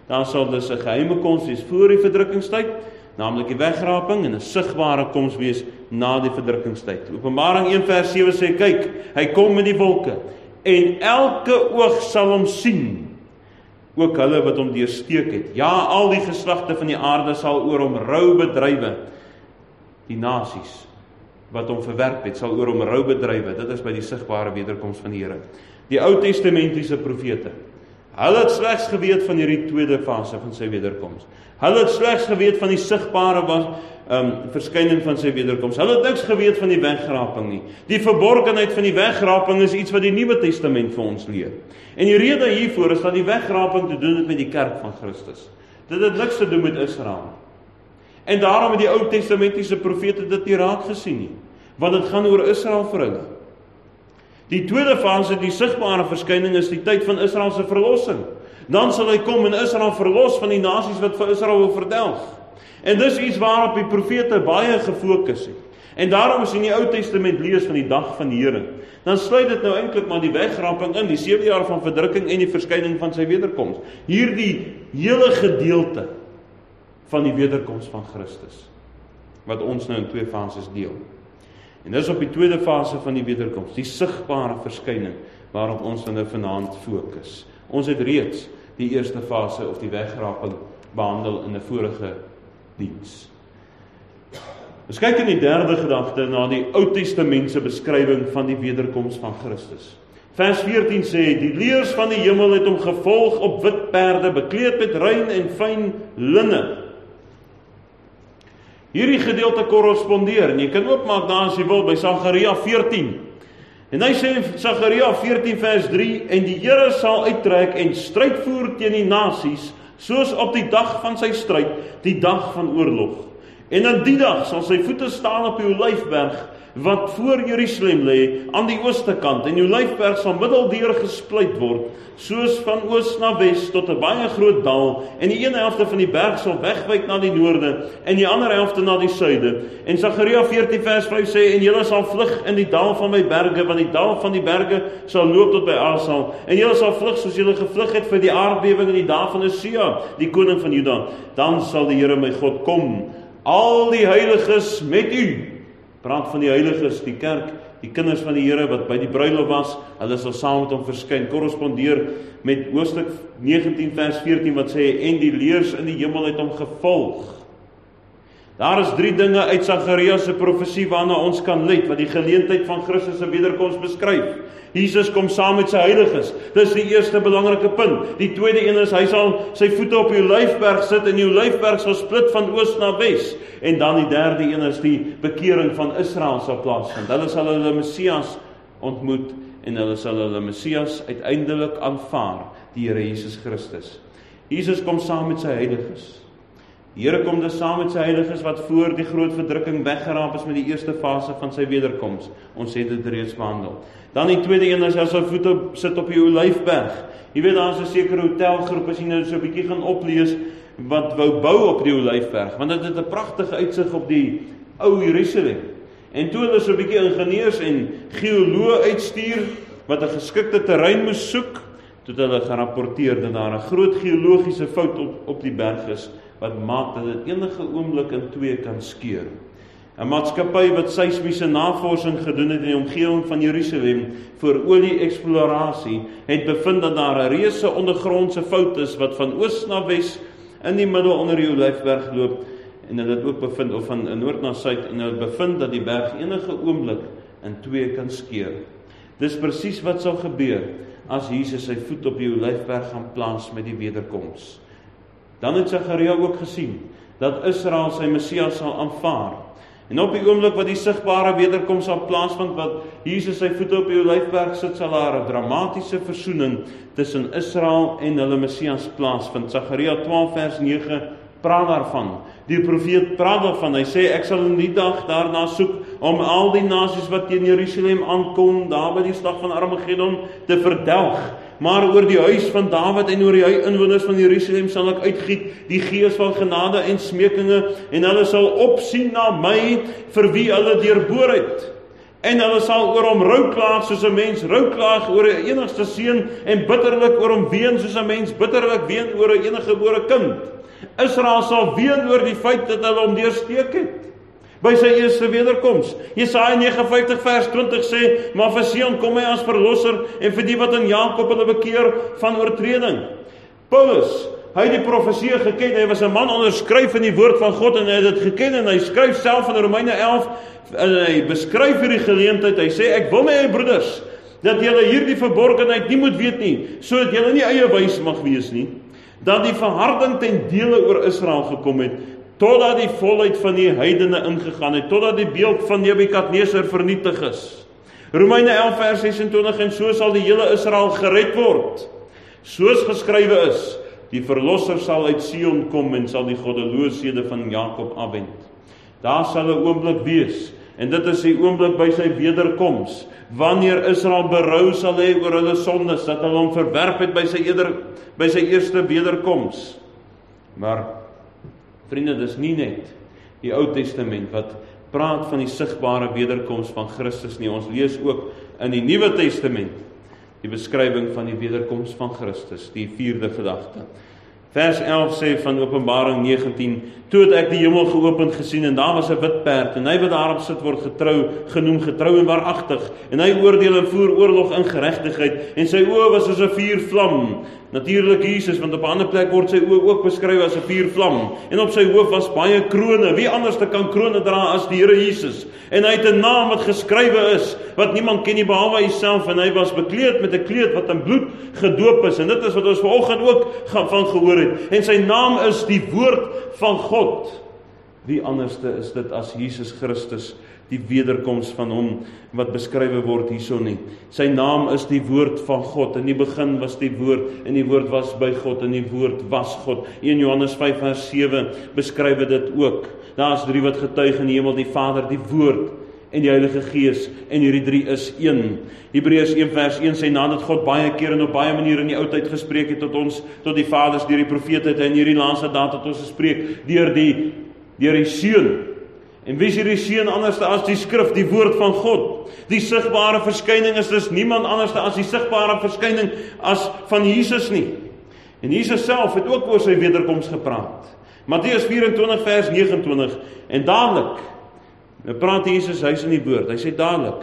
Daar sal dus 'n geheime koms wees voor die verdrukkingstyd, naamlik die wegraping, en 'n sigbare koms wees na die verdrukkingstyd. Openbaring 1 vers 7 sê, kyk, hy kom met die wolke, en elke oog sal hom sien, ook hulle wat hom deursteek het. Ja, al die geslagte van die aarde sal oor hom rou bedrywe. Die nasies wat hom verwerp het, sal oor hom rou bedrywe. Dit is by die sigbare wederkoms van die Here. Die Ou Testamentiese profete, hulle het slegs geweet van hierdie tweede fase van sy wederkoms. Hulle het slegs geweet van die sigbare verskyning van sy wederkoms. Hulle het niks geweet van die wegraping nie. Die verborgenheid van die wegraping is iets wat die Nuwe Testament vir ons leer. En die rede hiervoor is dat die wegraping te doen het met die kerk van Christus. Dit het niks te doen met Israel. En daarom het die Ou Testamentiese profete dit nie raak gesien nie, want dit gaan oor Israel vir hulle. Die tweede fase, die sigbare verskyning, is die tyd van Israel se verlossing. Dan sal hy kom en Israel verlos van die nasies wat vir Israel wil verdelg. En dis iets waarop die profete baie gefokus het. En daarom as jy in die Ou Testament lees van die dag van die Here, dan sluit dit nou eintlik maar die wegraping in, die 7 jaar van verdrukking en die verskyning van sy wederkoms. Hierdie hele gedeelte van die wederkoms van Christus, wat ons nou in 2 fases deel. En dis op die tweede fase van die wederkoms, die sigbare verskyning, waarop ons nou vanaand fokus. Ons het reeds die eerste fase of die wegraping behandel in 'n vorige diens. Ons kyk in die derde gedagte na die Ou Testamentse beskrywing van die wederkoms van Christus. Vers 14 sê, die leers van die hemel het hom gevolg op wit perde, bekleed met rein en fyn linne. Hierdie gedeelte korrespondeer, en jy kan oopmaak daar as jy wil, by Sagaria 14. En hy sê in Sagaria 14 vers 3, en die Here sal uittrek en stryd voer teen die nasies, soos op die dag van sy stryd, die dag van oorlog. En in die dag sal sy voete staan op die Olyfberg, wat voor Jerusalem lê, aan die ooste kant, en die Olyfberg sal middeldeur gesplyt word, soos van oos na wes tot 'n baie groot dal, en die een helfte van die berg sal wegwyk na die noorde, en die ander helfte na die suide. En Sagaria 14 vers 5 sê, en julle sal vlug in die dal van my berge, want die dal van die berge sal loop tot by Asal, en julle sal vlug soos julle gevlug het vir die aardbewing in die dae van Usia, die koning van Juda. Dan sal die Here my God kom, al die heiliges met u. Praat van die heiliges, die kerk, die kinders van die Here wat by die bruilof was, hulle sal saam met hom verskyn. Korrespondeer met hoofstuk 19 vers 14 wat sê, en die leers in die hemel het hom gevolg. Daar is 3 dinge uit Sagaria se profesie waarna ons kan let, wat die geleentheid van Christus se wederkoms beskryf. Jesus kom saam met sy heiliges. Dis die eerste belangrike punt. Die tweede een is, hy sal sy voete op die Olyfberg sit, en die Olyfberg sal split van oos na wes. En dan die derde een is, die bekering van Israel sal plaasvind. Hulle sal hulle Messias ontmoet, en hulle sal hulle Messias uiteindelik aanvaar, die Here Jesus Christus. Jesus kom saam met sy heiliges. Die Here kom dus saam met sy heiliges wat voor die groot verdrukking weggeraap is met die eerste fase van sy wederkoms. Ons het dit reeds behandel. Dan die tweede een is, hy sy voete sit op die Olyfberg. Jy weet, daar is 'n sekere hotelgroep, as jy nou so 'n bietjie gaan oplees, wat wou bou op die Olyfberg, want dit het 'n pragtige uitsig op die ou Jerusalem. En toe hulle so 'n bietjie ingenieurs en geoloë uitstuur, wat 'n geskikte terrein moes soek, toe hulle gerapporteer dat daar 'n groot geologiese fout op die berg is, wat maak dat dit enige oomblik in 2 kan skeur. 'n Maatskappy wat seismiese navorsing gedoen het in die omgewing van Jerusalem vir olie-eksplorasie, het bevind dat daar 'n reuse ondergrondse fout is wat van oos na wes in die middel onder die Olyfberg loop, en hulle het ook bevind, of van noord na suid, en hulle bevind dat die berg enige oomblik in 2 kan skeur. Dis presies wat sal gebeur as Jesus sy voet op die Olyfberg gaan plaas met die wederkoms. Dan het Sagaria ook gesien dat Israel sy Messias sal aanvaar. En op die oomblik wat die sigbare wederkoms sal plaasvind, wat Jesus sy voete op die Olyfberg sit, sal daar 'n dramatiese versoening tussen Israel en hulle Messias plaasvind. Sagaria 12 vers 9 praat daarvan. Die profeet praat daarvan. Hy sê, ek sal in die dag daarna soek om al die nasies wat teen Jerusalem aankom, daar by die slag van Armageddon, te verdelg. Maar oor die huis van Dawid en oor die inwoners van Jerusalem sal ek uitgiet die gees van genade en smekinge, en hulle sal opsien na my vir wie hulle deurboor het. En hulle sal oor hom rou klaag soos 'n mens rou klaag oor 'n enigste seun en bitterlik oor hom ween soos 'n mens bitterlik ween oor 'n eniggebore kind. Israel sal ween oor die feit dat hulle hom deursteek het by sy eerste wederkoms. Jesaja 59 vers 20 sê, maar vir Sion kom hy as verlosser en vir die wat in Jakob hulle bekeer van oortreding. Paulus, hy het die profesie geken, hy was 'n man onderskryf in die woord van God en hy het dit geken en hy skryf self in Romeine 11 en hy beskryf hierdie geleentheid. Hy sê, ek wil my broeders dat julle hierdie verborgenheid nie moet weet nie, sodat julle nie eie wys mag wees nie, dat die verharding ten dele oor Israel gekom het, totdat die volheid van die heidene ingegaan het, totdat die beeld van Nebukadneser vernietig is. Romeine 11 vers 26, en so sal die hele Israel gered word. Soos geskrywe is, die verlosser sal uit Sion kom en sal die goddelooshede van Jakob afwend. Daar sal 'n oomblik wees, en dit is die oomblik by sy wederkoms, wanneer Israel berou sal hê oor hulle sondes, dat hulle hom verwerp het by sy eerste wederkoms. Maar, vriende, dis nie net die Ou Testament wat praat van die sigbare wederkoms van Christus nie. Ons lees ook in die Nuwe Testament die beskrywing van die wederkoms van Christus, die 4de gedagte. Vers 11 sê van Openbaring 19, toe het ek die hemel geopend gesien en daar was 'n wit perd en hy wat daarop sit word genoem getrou en waaragtig en hy oordeel en voer oorlog in geregtigheid en sy oë was soos 'n vuurvlam. Natuurlik Jesus, want op 'n ander plek word sy oë ook beskryf as 'n vuurvlam en op sy hoof was baie krone. Wie anders kan krone dra as die Here Jesus? En hy het 'n naam wat geskrywe is wat niemand ken nie behalwe hy self en hy was bekleed met 'n kleed wat in bloed gedoop is en dit is wat ons vanoggend ook van gehoor het. En sy naam is die Woord van God. Wie anderste is dit as Jesus Christus, die wederkoms van hom wat beskrywe word hierso nie. Sy naam is die Woord van God. In die begin was die Woord en die Woord was by God en die Woord was God. 1 Johannes 5 vers 7 beskrywe dit ook. Daar is 3 wat getuig in die hemel, die Vader, die Woord en die Heilige Gees, en hierdie 3 is 1. Hebreërs 1 vers 1 sê, nadat God baie keer en op baie maniere in die oudheid gespreek het tot ons, tot die vaders deur die profete het, en hierdie laaste dae tot ons gespreek deur die Seun. En wie is hierdie Seun anders as die skrif, die woord van God? Die sigbare verskyning is dus niemand anders as die sigbare verskyning as van Jesus nie. En Jesus self het ook oor sy wederkoms gepraat. Matteus 24 vers 29, en dadelik, praat Jesus, hy is in die woord, hy sê dadelik,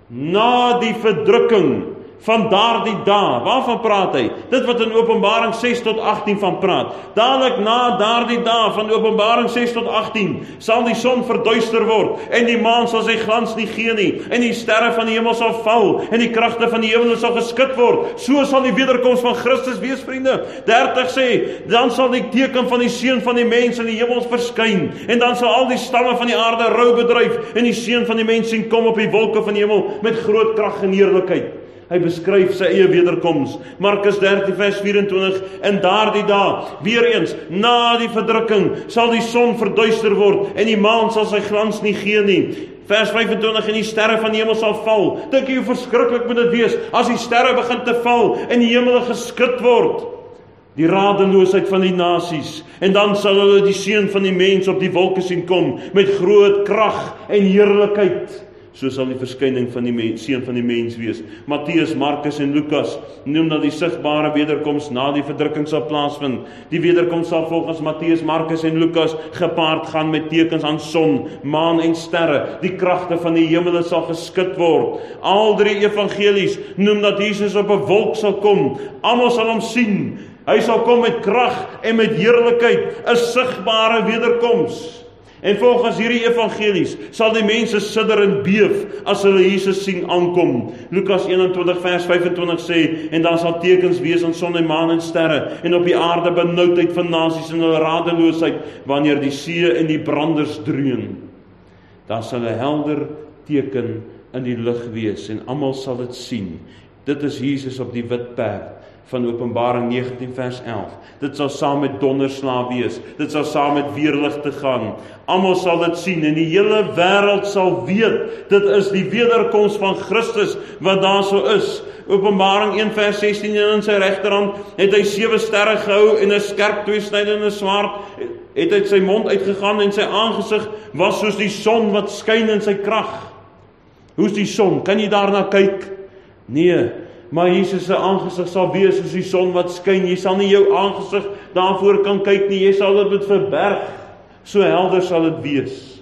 na die verdrukking van daardie dae, waarvan praat hy? Dit wat in Openbaring 6 tot 18 van praat. Dadelik na daardie dae van Openbaring 6 tot 18 sal die son verduister word en die maan sal sy glans nie gee nie en die sterre van die hemel sal val en die kragte van die hemel sal geskit word. So sal die wederkoms van Christus wees, vriende. 30 sê, dan sal die teken van die Seun van die mens in die hemels verskyn en dan sal al die stamme van die aarde rou bedryf en die Seun van die mens sien kom op die wolke van die hemel met groot krag en heerlikheid. Hy beskryf sy eie wederkoms. Markus 13 vers 24, in daardie dae, weer eens, na die verdrukking, sal die son verduister word, en die maan sal sy glans nie gee nie. Vers 25, en die sterre van die hemel sal val. Dink jy hoe verskriklik moet dit wees, as die sterre begin te val, en die hemel geskit word. Die radeloosheid van die nasies, en dan sal hulle die Seun van die mens op die wolke sien kom, met groot krag en heerlikheid. So sal die verskyning van die Seun van die mens wees. Matteus, Markus en Lukas noem dat die sigbare wederkoms na die verdrukking sal plaasvind. Die wederkoms sal volgens Matteus, Markus en Lukas gepaard gaan met tekens aan son, maan en sterre. Die kragte van die hemele sal geskit word. Al 3 evangelies noem dat Jesus op 'n wolk sal kom. Almal sal hom sien. Hy sal kom met krag en met heerlikheid, 'n sigbare wederkoms. En volgens hierdie evangelies sal die mense sidder en beef as hulle Jesus sien aankom. Lukas 21 vers 25 sê, en dan sal tekens wees aan son en maan en sterre, en op die aarde benoudheid van nasies en hulle radeloosheid, wanneer die see en die branders dreun. Dan sal 'n helder teken in die lug wees, en almal sal dit sien. Dit is Jesus op die wit perd van Openbaring 19 vers 11. Dit sal saam met donderslae wees. Dit sal saam met weerligte gaan. Almal sal dit sien en die hele wêreld sal weet, dit is die wederkoms van Christus wat daar so is. Openbaring 1 vers 16, en in sy regterhand het hy 7 sterre gehou en 'n skerp tweesnydende swaard het uit sy mond uitgegaan en sy aangesig was soos die son wat skyn in sy krag. Hoe's die son? Kan jy daarna kyk? Nee, maar Jesus se aangesig sal wees soos die son wat skyn. Jy sal nie jou aangesig daarvoor kan kyk nie, jy sal dit verberg. So helder sal dit wees.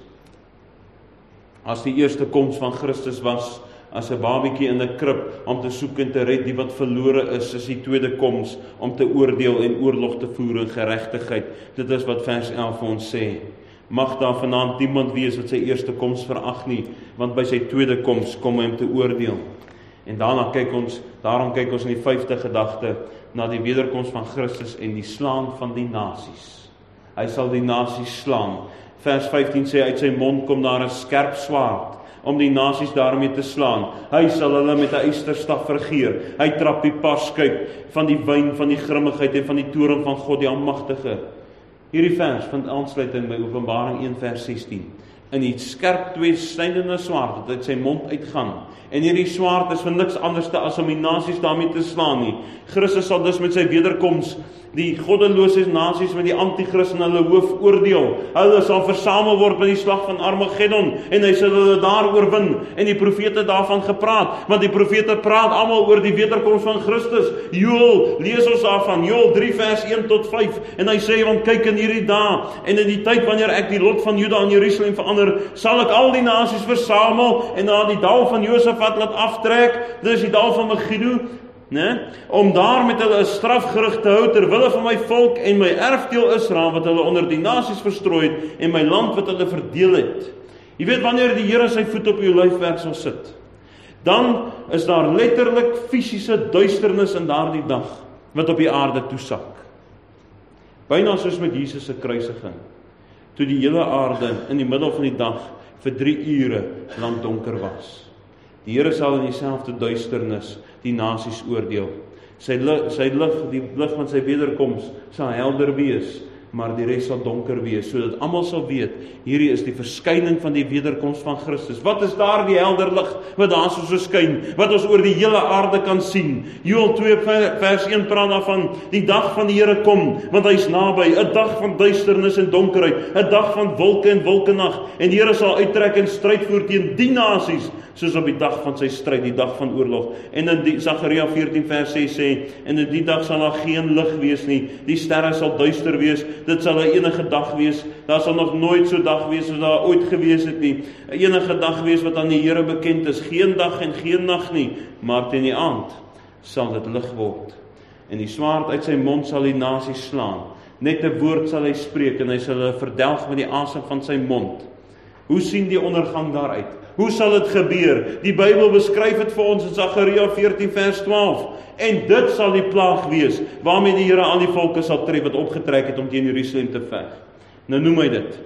As die eerste koms van Christus was, as 'n babietjie in 'n krib, om te soek en te red die wat verlore is die tweede koms, om te oordeel en oorlog te voer in geregtigheid. Dit is wat vers 11 vir ons sê. Mag daar vanaand niemand wees wat sy eerste koms verag nie, want by sy tweede koms kom hy om te oordeel. En daarom kyk ons in die 5de gedagte na die wederkoms van Christus en die slaan van die nasies. Hy sal die nasies slaan. Vers 15 sê, uit sy mond kom daar 'n skerp swaard, om die nasies daarmee te slaan. Hy sal hulle met 'n ysterstaf regeer. Hy trap die parskuip van die wyn van die grimmigheid en van die toorn van God die Almagtige. Hierdie vers vind aansluiting by Openbaring 1 vers 16. In die skerp tweesnydende swaard wat uit sy mond uitgaan. En hierdie swaard is vir niks anders as om die nasies daarmee te slaan nie. Christus sal dus met sy wederkoms die goddelose nasies met die antichrist in hulle hoof oordeel. Hulle sal versamel word by die slag van Armageddon en hy sal hulle daar oorwin. En die profete daarvan gepraat, want die profete praat almal oor die wederkoms van Christus. Joël, lees ons daarvan, Joël 3 vers 1 tot 5. En hy sê, want kyk in hierdie dae en in die tyd wanneer ek die lot van Juda en Jerusalem verander, sal ek al die nasies versamel en na die dal van Josafat laat aftrek. Dit is die dal van Megiddo. Om daar met hulle 'n strafgerig te hou terwille van my volk en my erfdeel Israel wat hulle onder die nasies verstrooi het en my land wat hulle verdeel het. Jy weet wanneer die Here sy voet op jou lyfwerk sal sit, dan is daar letterlik fisiese duisternis in daardie dag wat op die aarde toesak. Byna soos met Jesus se kruisiging, toe die hele aarde in die middel van die dag vir 3 ure lank donker was. Die Here sal in dieselfde duisternis die nasies oordeel. Sy lig, die lig van sy wederkoms sal helder wees, maar die res sal donker wees, sodat almal sal weet, hierdie is die verskyning van die wederkoms van Christus. Wat is daar die helder lig wat daar so skyn, wat ons oor die hele aarde kan sien? Joël 2 vers 1 praat daarvan, die dag van die Here kom, want hy is naby, 'n dag van duisternis en donkerheid, 'n dag van wolke en wolkenag, en die Here sal uittrek en stryd voer teen die nasies, soos op die dag van sy stryd, die dag van oorlog. En in Sagaria 14 vers 6 sê, en in die dag sal daar geen lig wees nie, die sterre sal duister wees, dit sal 'n enige dag wees, daar sal nog nooit so dag wees soos daar ooit gewees het nie, 'n enige dag wees wat aan die Here bekend is, geen dag en geen nag nie, maar teen die aand sal dit lig word. En die swaard uit sy mond sal die nasies slaan, net 'n woord sal hy spreek, en hy sal hulle verdelg met die asem van sy mond. Hoe sien die ondergang daaruit? Hoe sal dit gebeur? Die Bybel beskryf dit vir ons in Sagaria 14 vers 12. En dit sal die plaag wees, waarmee die Here al die volke sal tref wat opgetrek het om teen Jerusalem te veg. Nou noem hy dit.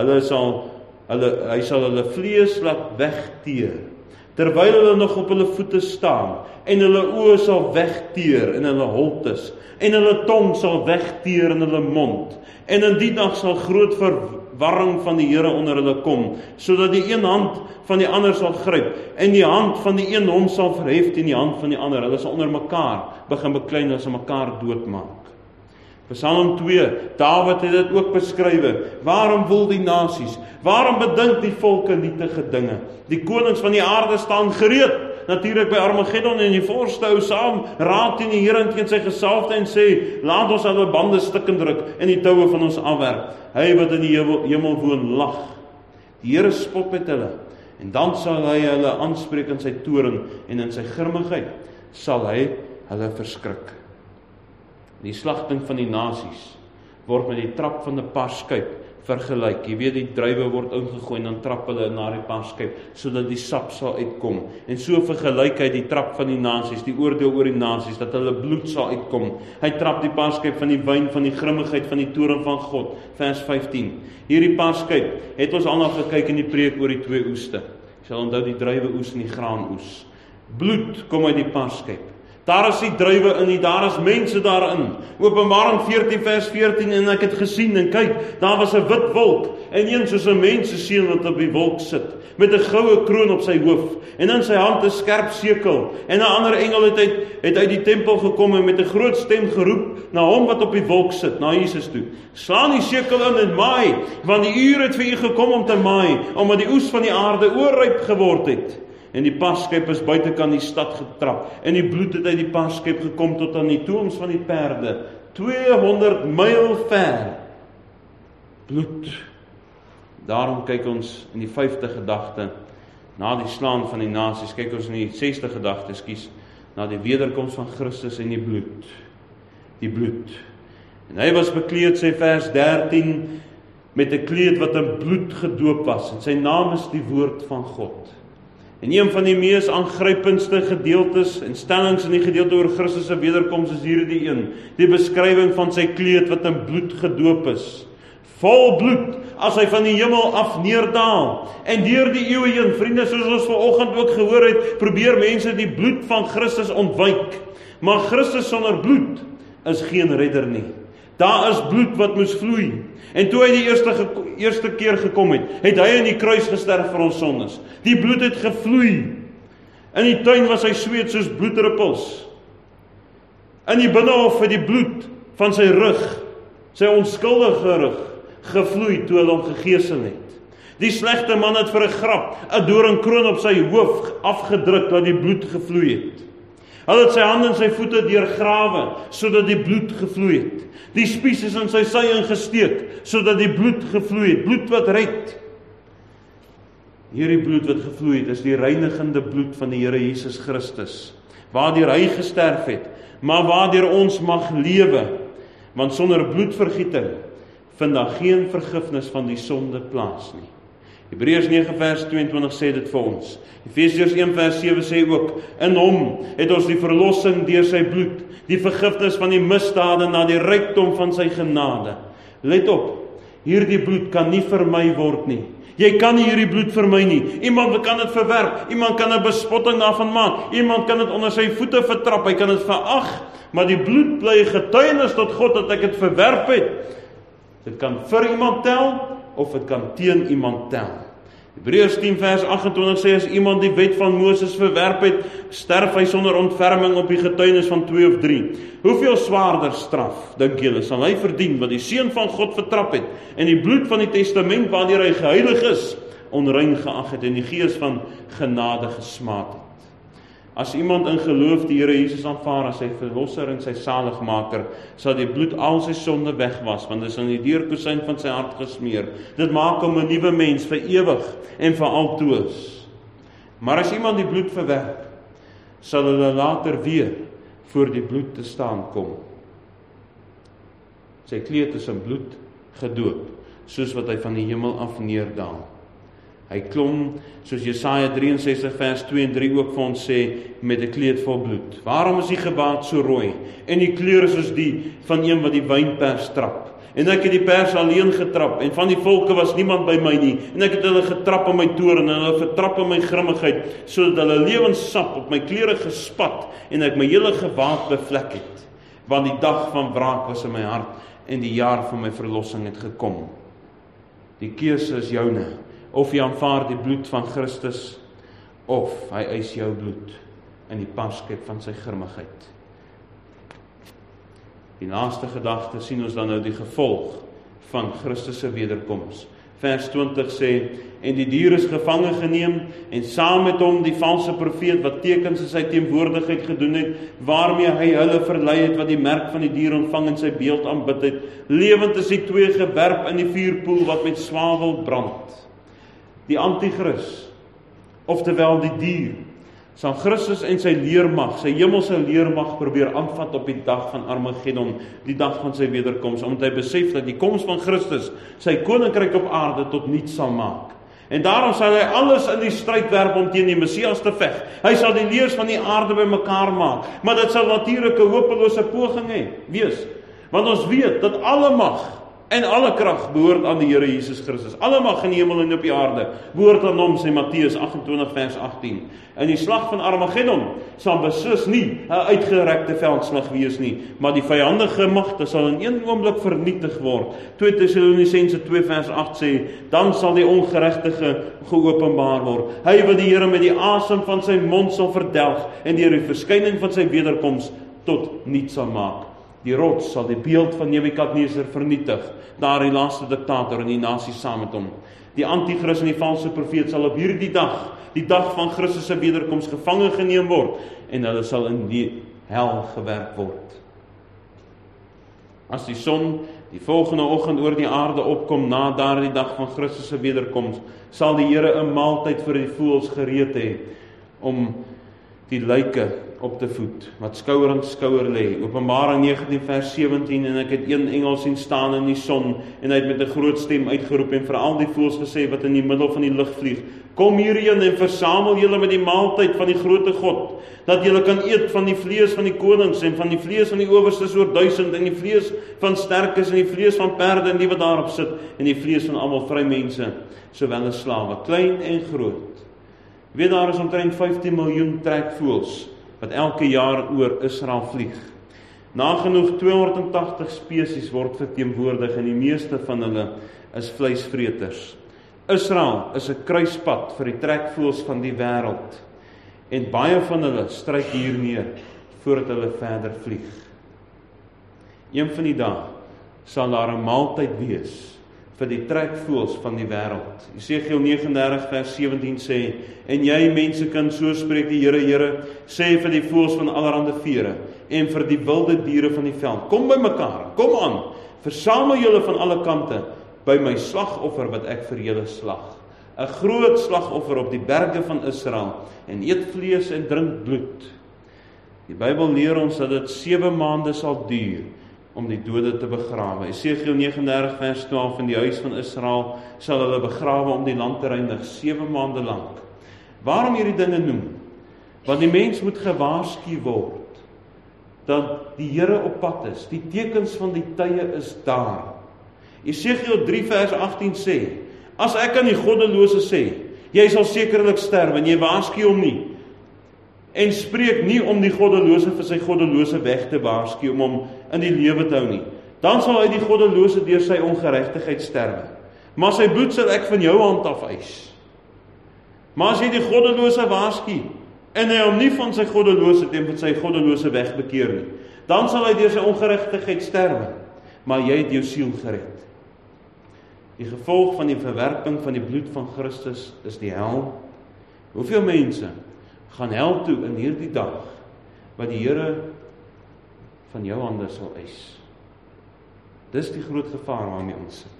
Hy sal hulle vlees laat wegteer, terwyl hulle nog op hulle voete staan, en hulle oë sal wegteer in hulle holtes, en hulle tong sal wegteer in hulle mond. En in die dag sal groot verwarring van die Here onder hulle kom, sodat die een hand van die ander sal gryp, en die hand van die een hom sal verhef teen die hand van die ander. Hulle sal onder mekaar begin beklein, hulle sal mekaar doodmaak. Psalm 2, Dawid het dit ook beskrywe. Waarom woel die nasies? Waarom bedink die volke nietige dinge? Die konings van die aarde staan gereed, natuurlik by Armageddon, en die vorste hou saam raad teen die Here en teen sy gesalfde en sê, laat ons hulle bande stikken druk en die toue van ons afwerp. Hy wat in die hemel woon lag. Die Here spot met hulle, en dan sal hy hulle aanspreek in sy toorn, en in sy grimmigheid sal hy hulle verskrik. Die slagting van die nasies word met die trap van 'n parskuip vergelyk. Jy weet, die druiwe word ingegooi en dan trap hulle na die parskuip sodat die sap sal uitkom. En so vergelyk hy die trap van die nasies, die oordeel oor die nasies, dat hulle bloed sal uitkom. Hy trap die parskuip van die wyn van die grimmigheid van die toorn van God. Vers 15. Hierdie parskuip het ons al na gekyk in die preek oor die 2 oeste. Jy sal onthou die druiweoes en die graanoes. Bloed kom uit die parskuip. Daar is die druiwe in nie, daar is mense daarin. Openbaring 14 vers 14, en ek het gesien, en kyk, daar was 'n wit wolk, en een soos 'n menseseun wat op die wolk sit, met 'n goue kroon op sy hoof, en in sy hand 'n skerp sekel, en 'n ander engel het uit die tempel gekom, en met 'n groot stem geroep, na hom wat op die wolk sit, na Jesus toe. Slaan die sekel in en maai, want die uur het vir u gekom om te maai, omdat die oes van die aarde oorryp geword het. En die paskyp is buitekant die stad getrap. En die bloed het uit die paskyp gekom tot aan die toons van die perde. 200 myl ver. Bloed. Daarom kyk ons in die 5de gedagte, na die slaan van die nasies, kyk ons in die 6de gedagte, na die wederkoms van Christus en die bloed. Die bloed. En hy was bekleed, sê vers 13, met 'n kleed wat in bloed gedoop was, en sy naam is die woord van God. En een van die mees aangrypendste gedeeltes en stellings in die gedeelte oor Christus se wederkoms is hierdie een, die beskrywing van sy kleed wat in bloed gedoop is. Vol bloed, as hy van die hemel af neerdaal. En deur die eeue heen, vriende, soos ons vanoggend ook gehoor het, probeer mense die bloed van Christus ontwyk. Maar Christus sonder bloed is geen redder nie. Daar is bloed wat moes vloei. En toe hy die eerste keer gekom het, het hy in die kruis gesterf vir ons sondes. Die bloed het gevloei. In die tuin was hy sweet soos bloeddruppels. In die binnehof het die bloed van sy rug, sy onskuldige rug, gevloei toe hulle hom gegeesel het. Die slegte man het vir 'n grap 'n doringkroon op sy hoof afgedruk dat die bloed gevloei het. Hulle het sy hande en sy voete deurgrawe sodat die bloed gevloei het. Die spies is in sy sy ingesteek sodat die bloed gevloei het. Bloed wat red. Hierdie bloed wat gevloei het is die reinigende bloed van die Here Jesus Christus, waardeur hy gesterf het, maar waardeur ons mag lewe, want sonder bloedvergieting vind daar geen vergifnis van die sonde plaas nie. Hebreërs 9 vers 22 sê dit vir ons. Efesiërs 1 vers 7 sê ook, in hom het ons die verlossing deur sy bloed, die vergifnis van die misdade na die rykdom van sy genade. Let op, hierdie bloed kan nie vermy word nie. Jy kan nie hierdie bloed vermy nie. Iemand kan dit verwerp, iemand kan 'n bespotting daarvan maak, iemand kan dit onder sy voete vertrap, hy kan dit verag, maar die bloed bly getuienis tot God dat ek dit verwerp het. Dit kan vir iemand tel, of dit kan teen iemand tel. Hebreërs 10 vers 28 sê, as iemand die wet van Moses verwerp het, sterf hy sonder ontferming op die getuienis van 2 of 3. Hoeveel swaarder straf, dink julle, sal hy verdien, wat die Seun van God vertrap het, en die bloed van die testament, waardeur hy geheilig is, onrein geag het, en die gees van genade gesmaak het. As iemand in geloof die Here Jesus aanvaar as sy verlosser en sy saligmaker, sal die bloed al sy sonde wegwas, want dit is in die deurkusyn van sy hart gesmeer. Dit maak hom 'n nuwe mens vir ewig en vir altoos. Maar as iemand die bloed verwerp, sal hulle later weer voor die bloed te staan kom. Sy kleed is in bloed gedoop, soos wat hy van die hemel af neerdaal. Hy klom, soos Jesaja 63 vers 2 en 3 ook vir ons sê, met 'n kleed vol bloed. Waarom is die gewaad so rooi? En die kleur is soos die van een wat die wynpers trap. En ek het die pers alleen getrap, en van die volke was niemand by my nie, en ek het hulle getrap in my toorn, en hulle vertrap in my grimmigheid, sodat hulle lewenssap op my klere gespat, en ek my hele gewaad bevlek het. Want die dag van wraak was in my hart, en die jaar van my verlossing het gekom. Die keuse is joune. Of jy aanvaar die bloed van Christus, of hy eis jou bloed in die paskyp van sy grimmigheid. Die laaste gedagte sien ons dan nou die gevolg van Christus se wederkoms. Vers 20 sê, en die dier is gevange geneem, en saam met hom die valse profeet, wat tekens in sy teenwoordigheid gedoen het, waarmee hy hulle verlei het, wat die merk van die dier ontvang en sy beeld aanbid het. Lewend is die twee gewerp in die vuurpoel, wat met swavel brand. Die antichrist, oftewel die dier, sal Christus en sy leermag, sy hemelse leermag probeer aanvat op die dag van Armageddon, die dag van sy wederkoms, omdat hy besef dat die koms van Christus sy koninkryk op aarde tot niets sal maak. En daarom sal hy alles in die stryd werp om teen die Messias te veg. Hy sal die leers van die aarde bymekaar maak, maar dit sal natuurlik 'n hopelose poging wees, want ons weet dat alle mag en alle krag behoort aan die Here Jesus Christus. Alle mag in die hemel en op die aarde behoort aan hom, sê Matteus 28 vers 18. In die slag van Armageddon sal beslis nie 'n uitgerekte veldslag wees nie, maar die vyandige magte sal in een oomblik vernietig word. 2 Tessalonisense 2 vers 8 sê, dan sal die ongeregtige geopenbaar word. Hy wat die Here met die asem van sy mond sal verdelg en deur die verskyning van sy wederkoms tot niets sal maak. Die rots sal die beeld van Nebukadneser vernietig, daar die laaste diktator en die nasie saam met hom. Die anti-Christus en die valse profeet sal op hierdie dag, die dag van Christus se wederkoms, gevange geneem word en hulle sal in die hel gewerp word. As die son die volgende oggend oor die aarde opkom na daardie dag van Christus se wederkoms, sal die Here 'n maaltyd vir die voëls gereed hê om die lyke op te voed, wat skouer aan skouer lê. Openbaring 19 vers 17, en ek het een engel sien staan in die son, en hy het met 'n groot stem uitgeroep en vir al die voëls gesê wat in die middel van die lug vlieg: Kom hierheen en versamel julle met die maaltyd van die groote God, dat julle kan eet van die vlees van die konings en van die vlees van die owerstes oor 1000 en die vlees van sterkes en die vlees van perde en die wat daarop sit en die vlees van almal vrymense, sowel as slawe, klein en groot. Weet, daar is omtrent 15 miljoen trekvoëls wat elke jaar oor Israel vlieg. Nagenoeg 280 spesies word verteenwoordig en die meeste van hulle is vleisvreters. Israel is 'n kruispad vir die trekvoëls van die wêreld en baie van hulle stryk hier neer voordat hulle verder vlieg. Een van die dae sal daar 'n maaltyd wees vir die trekvoëls van die wêreld. Jesegiel 39 vers 17 sê: En jy mensekind, so spreek die Here, Here, sê vir die voëls van allerlei vere en vir die wilde diere van die veld: Kom by mekaar, kom aan, versamel julle van alle kante by my slagoffer wat ek vir julle slag. 'n Groot slagoffer op die berge van Israel, en eet vlees en drink bloed. Die Bybel leer ons dat dit 7 maande sal duur om die dode te begrawe. Jesegiel 39 vers 12, in die huis van Israel sal hulle begrawe om die land te reinig 7 maande lank. Waarom hierdie dinge noem? Want die mens moet gewaarsku word dat die Here op pad is. Die tekens van die tye is daar. Jesegiel 3 vers 18 sê: As ek aan die goddelose sê, jy sal sekerlik sterwe, en jy waarsku hom nie, en spreek nie om die goddelose vir sy goddelose weg te waarsku, om hom in die lewe te hou nie, dan sal hy die goddelose deur sy ongeregtigheid sterwe. Maar sy bloed sal ek van jou hand af eis. Maar as jy die goddelose waarsku, en hy hom nie van sy goddelose en van sy goddelose weg bekeer nie, dan sal hy deur sy ongeregtigheid sterwe, maar jy het jou siel gered. Die gevolg van die verwerping van die bloed van Christus is die hel. Hoeveel mense gaan hel toe in hierdie dag, wat die Here van jou hande sal eis? Dis die groot gevaar waarmee ons sit.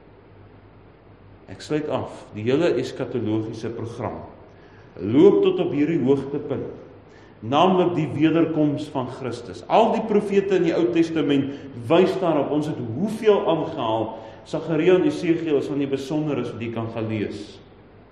Ek sluit af, die hele eskatologiese program loop tot op hierdie hoogtepunt, naamlik die wederkoms van Christus. Al die profete in die Ou Testament wys daarop. Ons het hoeveel aangehaal. Sagaria en Jesegiel is van die besonderes wat jy kan gaan lees.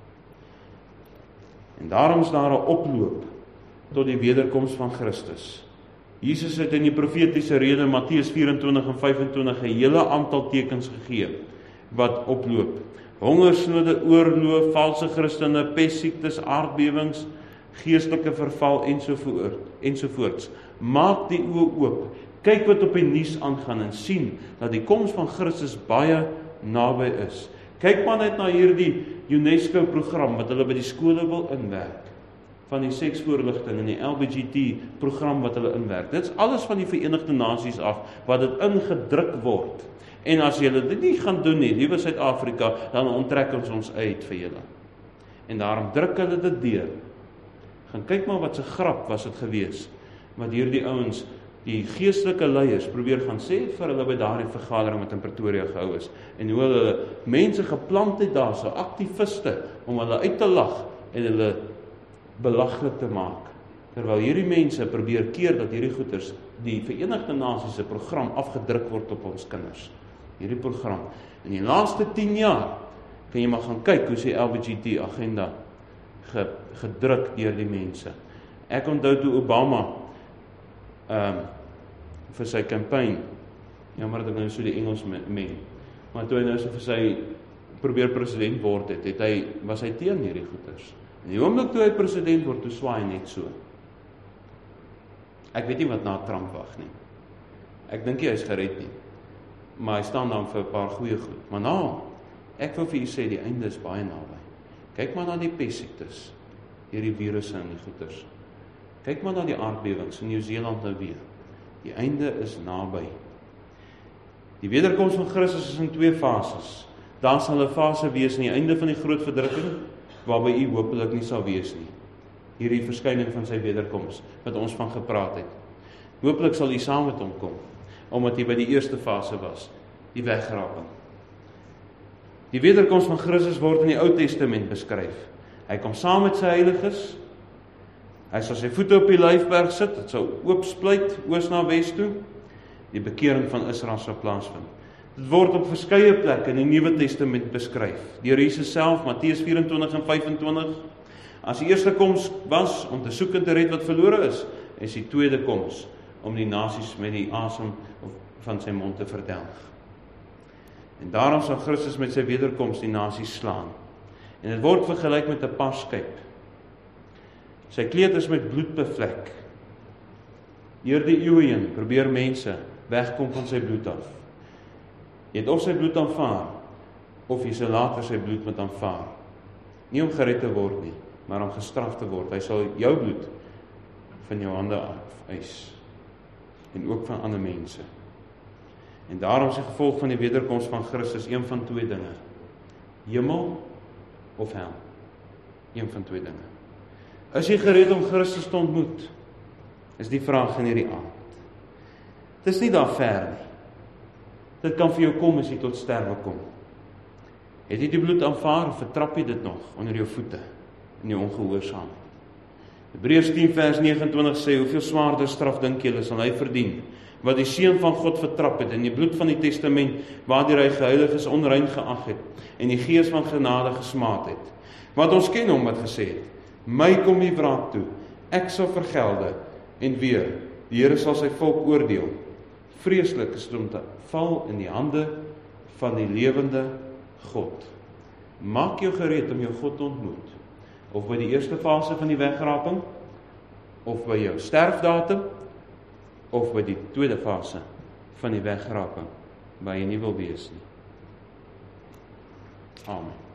En daarom is daar 'n oploop tot die wederkoms van Christus. Jesus het in die profetiese rede Matteus 24 en 25 'n hele aantal tekens gegee wat oploop. Hongersnode, oorlog, valse Christene, pestsiektes, aardbewings, geestelike verval ensovoorts. Maak die oë oop. Kyk wat op die nuus aangaan en sien dat die koms van Christus baie naby is. Kyk maar net na hierdie UNESCO program wat hulle by die skole wil inwerk, van die seksvoorligting en die LGBTQ program wat hulle inwerk. Dit is alles van die Verenigde Nasies af wat dit ingedruk word. En as julle dit nie gaan doen nie, liewe Suid-Afrika, dan onttrek ons uit vir julle. En daarom druk hulle dit deur. Gaan kyk maar wat se grap was dit gewees, wat hierdie ouens, die geestelike leiers, probeer gaan sê vir hulle by daardie vergadering wat in Pretoria gehou is, en hoe hulle mense geplant het daar, so aktiviste, om hulle uit te lag en hulle belaglik te maak. Terwyl hierdie mense probeer keer dat hierdie goeters, die Verenigde Nasies se program afgedruk word op ons kinders. Hierdie program. In die laaste 10 jaar, kan jy maar gaan kyk hoe sy LGBT agenda gedruk deur die mense. Ek onthou toe Obama vir sy campaign, jammer dat ek nou so die Engels meng, maar toe hy nou so vir sy probeer president word het, was hy teen hierdie goeters. En die oomblik toe hy president word, toe swaai hy net so. Ek weet nie wat na Trump wag nie. Ek dink hy is gered nie. Maar hy staan dan vir 'n paar goeie goed. Maar nou, ek wil vir u sê, die einde is baie naby. Kyk maar na die pestsiektes, hierdie virusse en die goeters. Kyk maar na die aardbewings in Nieu-Seeland nou weer. Die einde is naby. Die wederkoms van Christus is in 2 fases. Daar sal 'n fase wees aan die einde van die groot verdrukking, waarby u hopelik nie sal wees nie. Hierdie verskyning van sy wederkoms, wat ons van gepraat het. Hopelik sal u saam met hom kom, omdat hy by die eerste fase was, die wegraping. Die wederkoms van Christus word in die Ou Testament beskryf. Hy kom saam met sy heiliges, hy sal sy voete op die Olyfberg sit, dit sal oopspluit oos na wes toe, die bekering van Israel sal plaasvind. Dit word op verskeie plekke in die Nuwe Testament beskryf, deur Jesus self, Matteus 24 en 25, as die eerste koms was om te soek en te red wat verlore is die tweede koms om die nasies met die asem van sy mond te verdelg. En daarom sal Christus met sy wederkoms die nasies slaan. En dit word vergelyk met 'n paskyp. Sy kleed is met bloed bevlek. Deur die eeue heen probeer mense wegkom van sy bloed af. Jy het of sy bloed aanvaar, of jy sal later sy bloed moet aanvaar. Nie om gered te word nie, maar om gestraf te word. Hy sal jou bloed van jou hande afeis. En ook van ander mense. En daarom is die gevolg van die wederkoms van Christus een van twee dinge. Hemel of hel. Een van twee dinge. Is jy gered om Christus te ontmoet? Is die vraag in hierdie aand. Dit is nie daar ver nie. Dit kan vir jou kom as jy tot sterwe kom. Het jy die bloed aanvaar of vertrap jy dit nog onder jou voete in jou ongehoorsaamheid? Hebreërs 10 vers 29 sê, hoeveel swaarder straf dink julle sal hy verdien, wat die Seun van God vertrap het, en die bloed van die testament, waardeur hy geheiliges onrein geag het, en die gees van genade gesmaad het. Want ons ken hom wat gesê het, my kom die wraak toe, ek sal vergelde, en weer, die Here sal sy volk oordeel. Vreeslik is dit om te val in die hande van die lewende God. Maak jou gereed om jou God te ontmoet, of by die eerste fase van die wegraping, of by jou sterfdatum, of by die tweede fase van die wegraping, waar jy nie wil wees nie. Amen.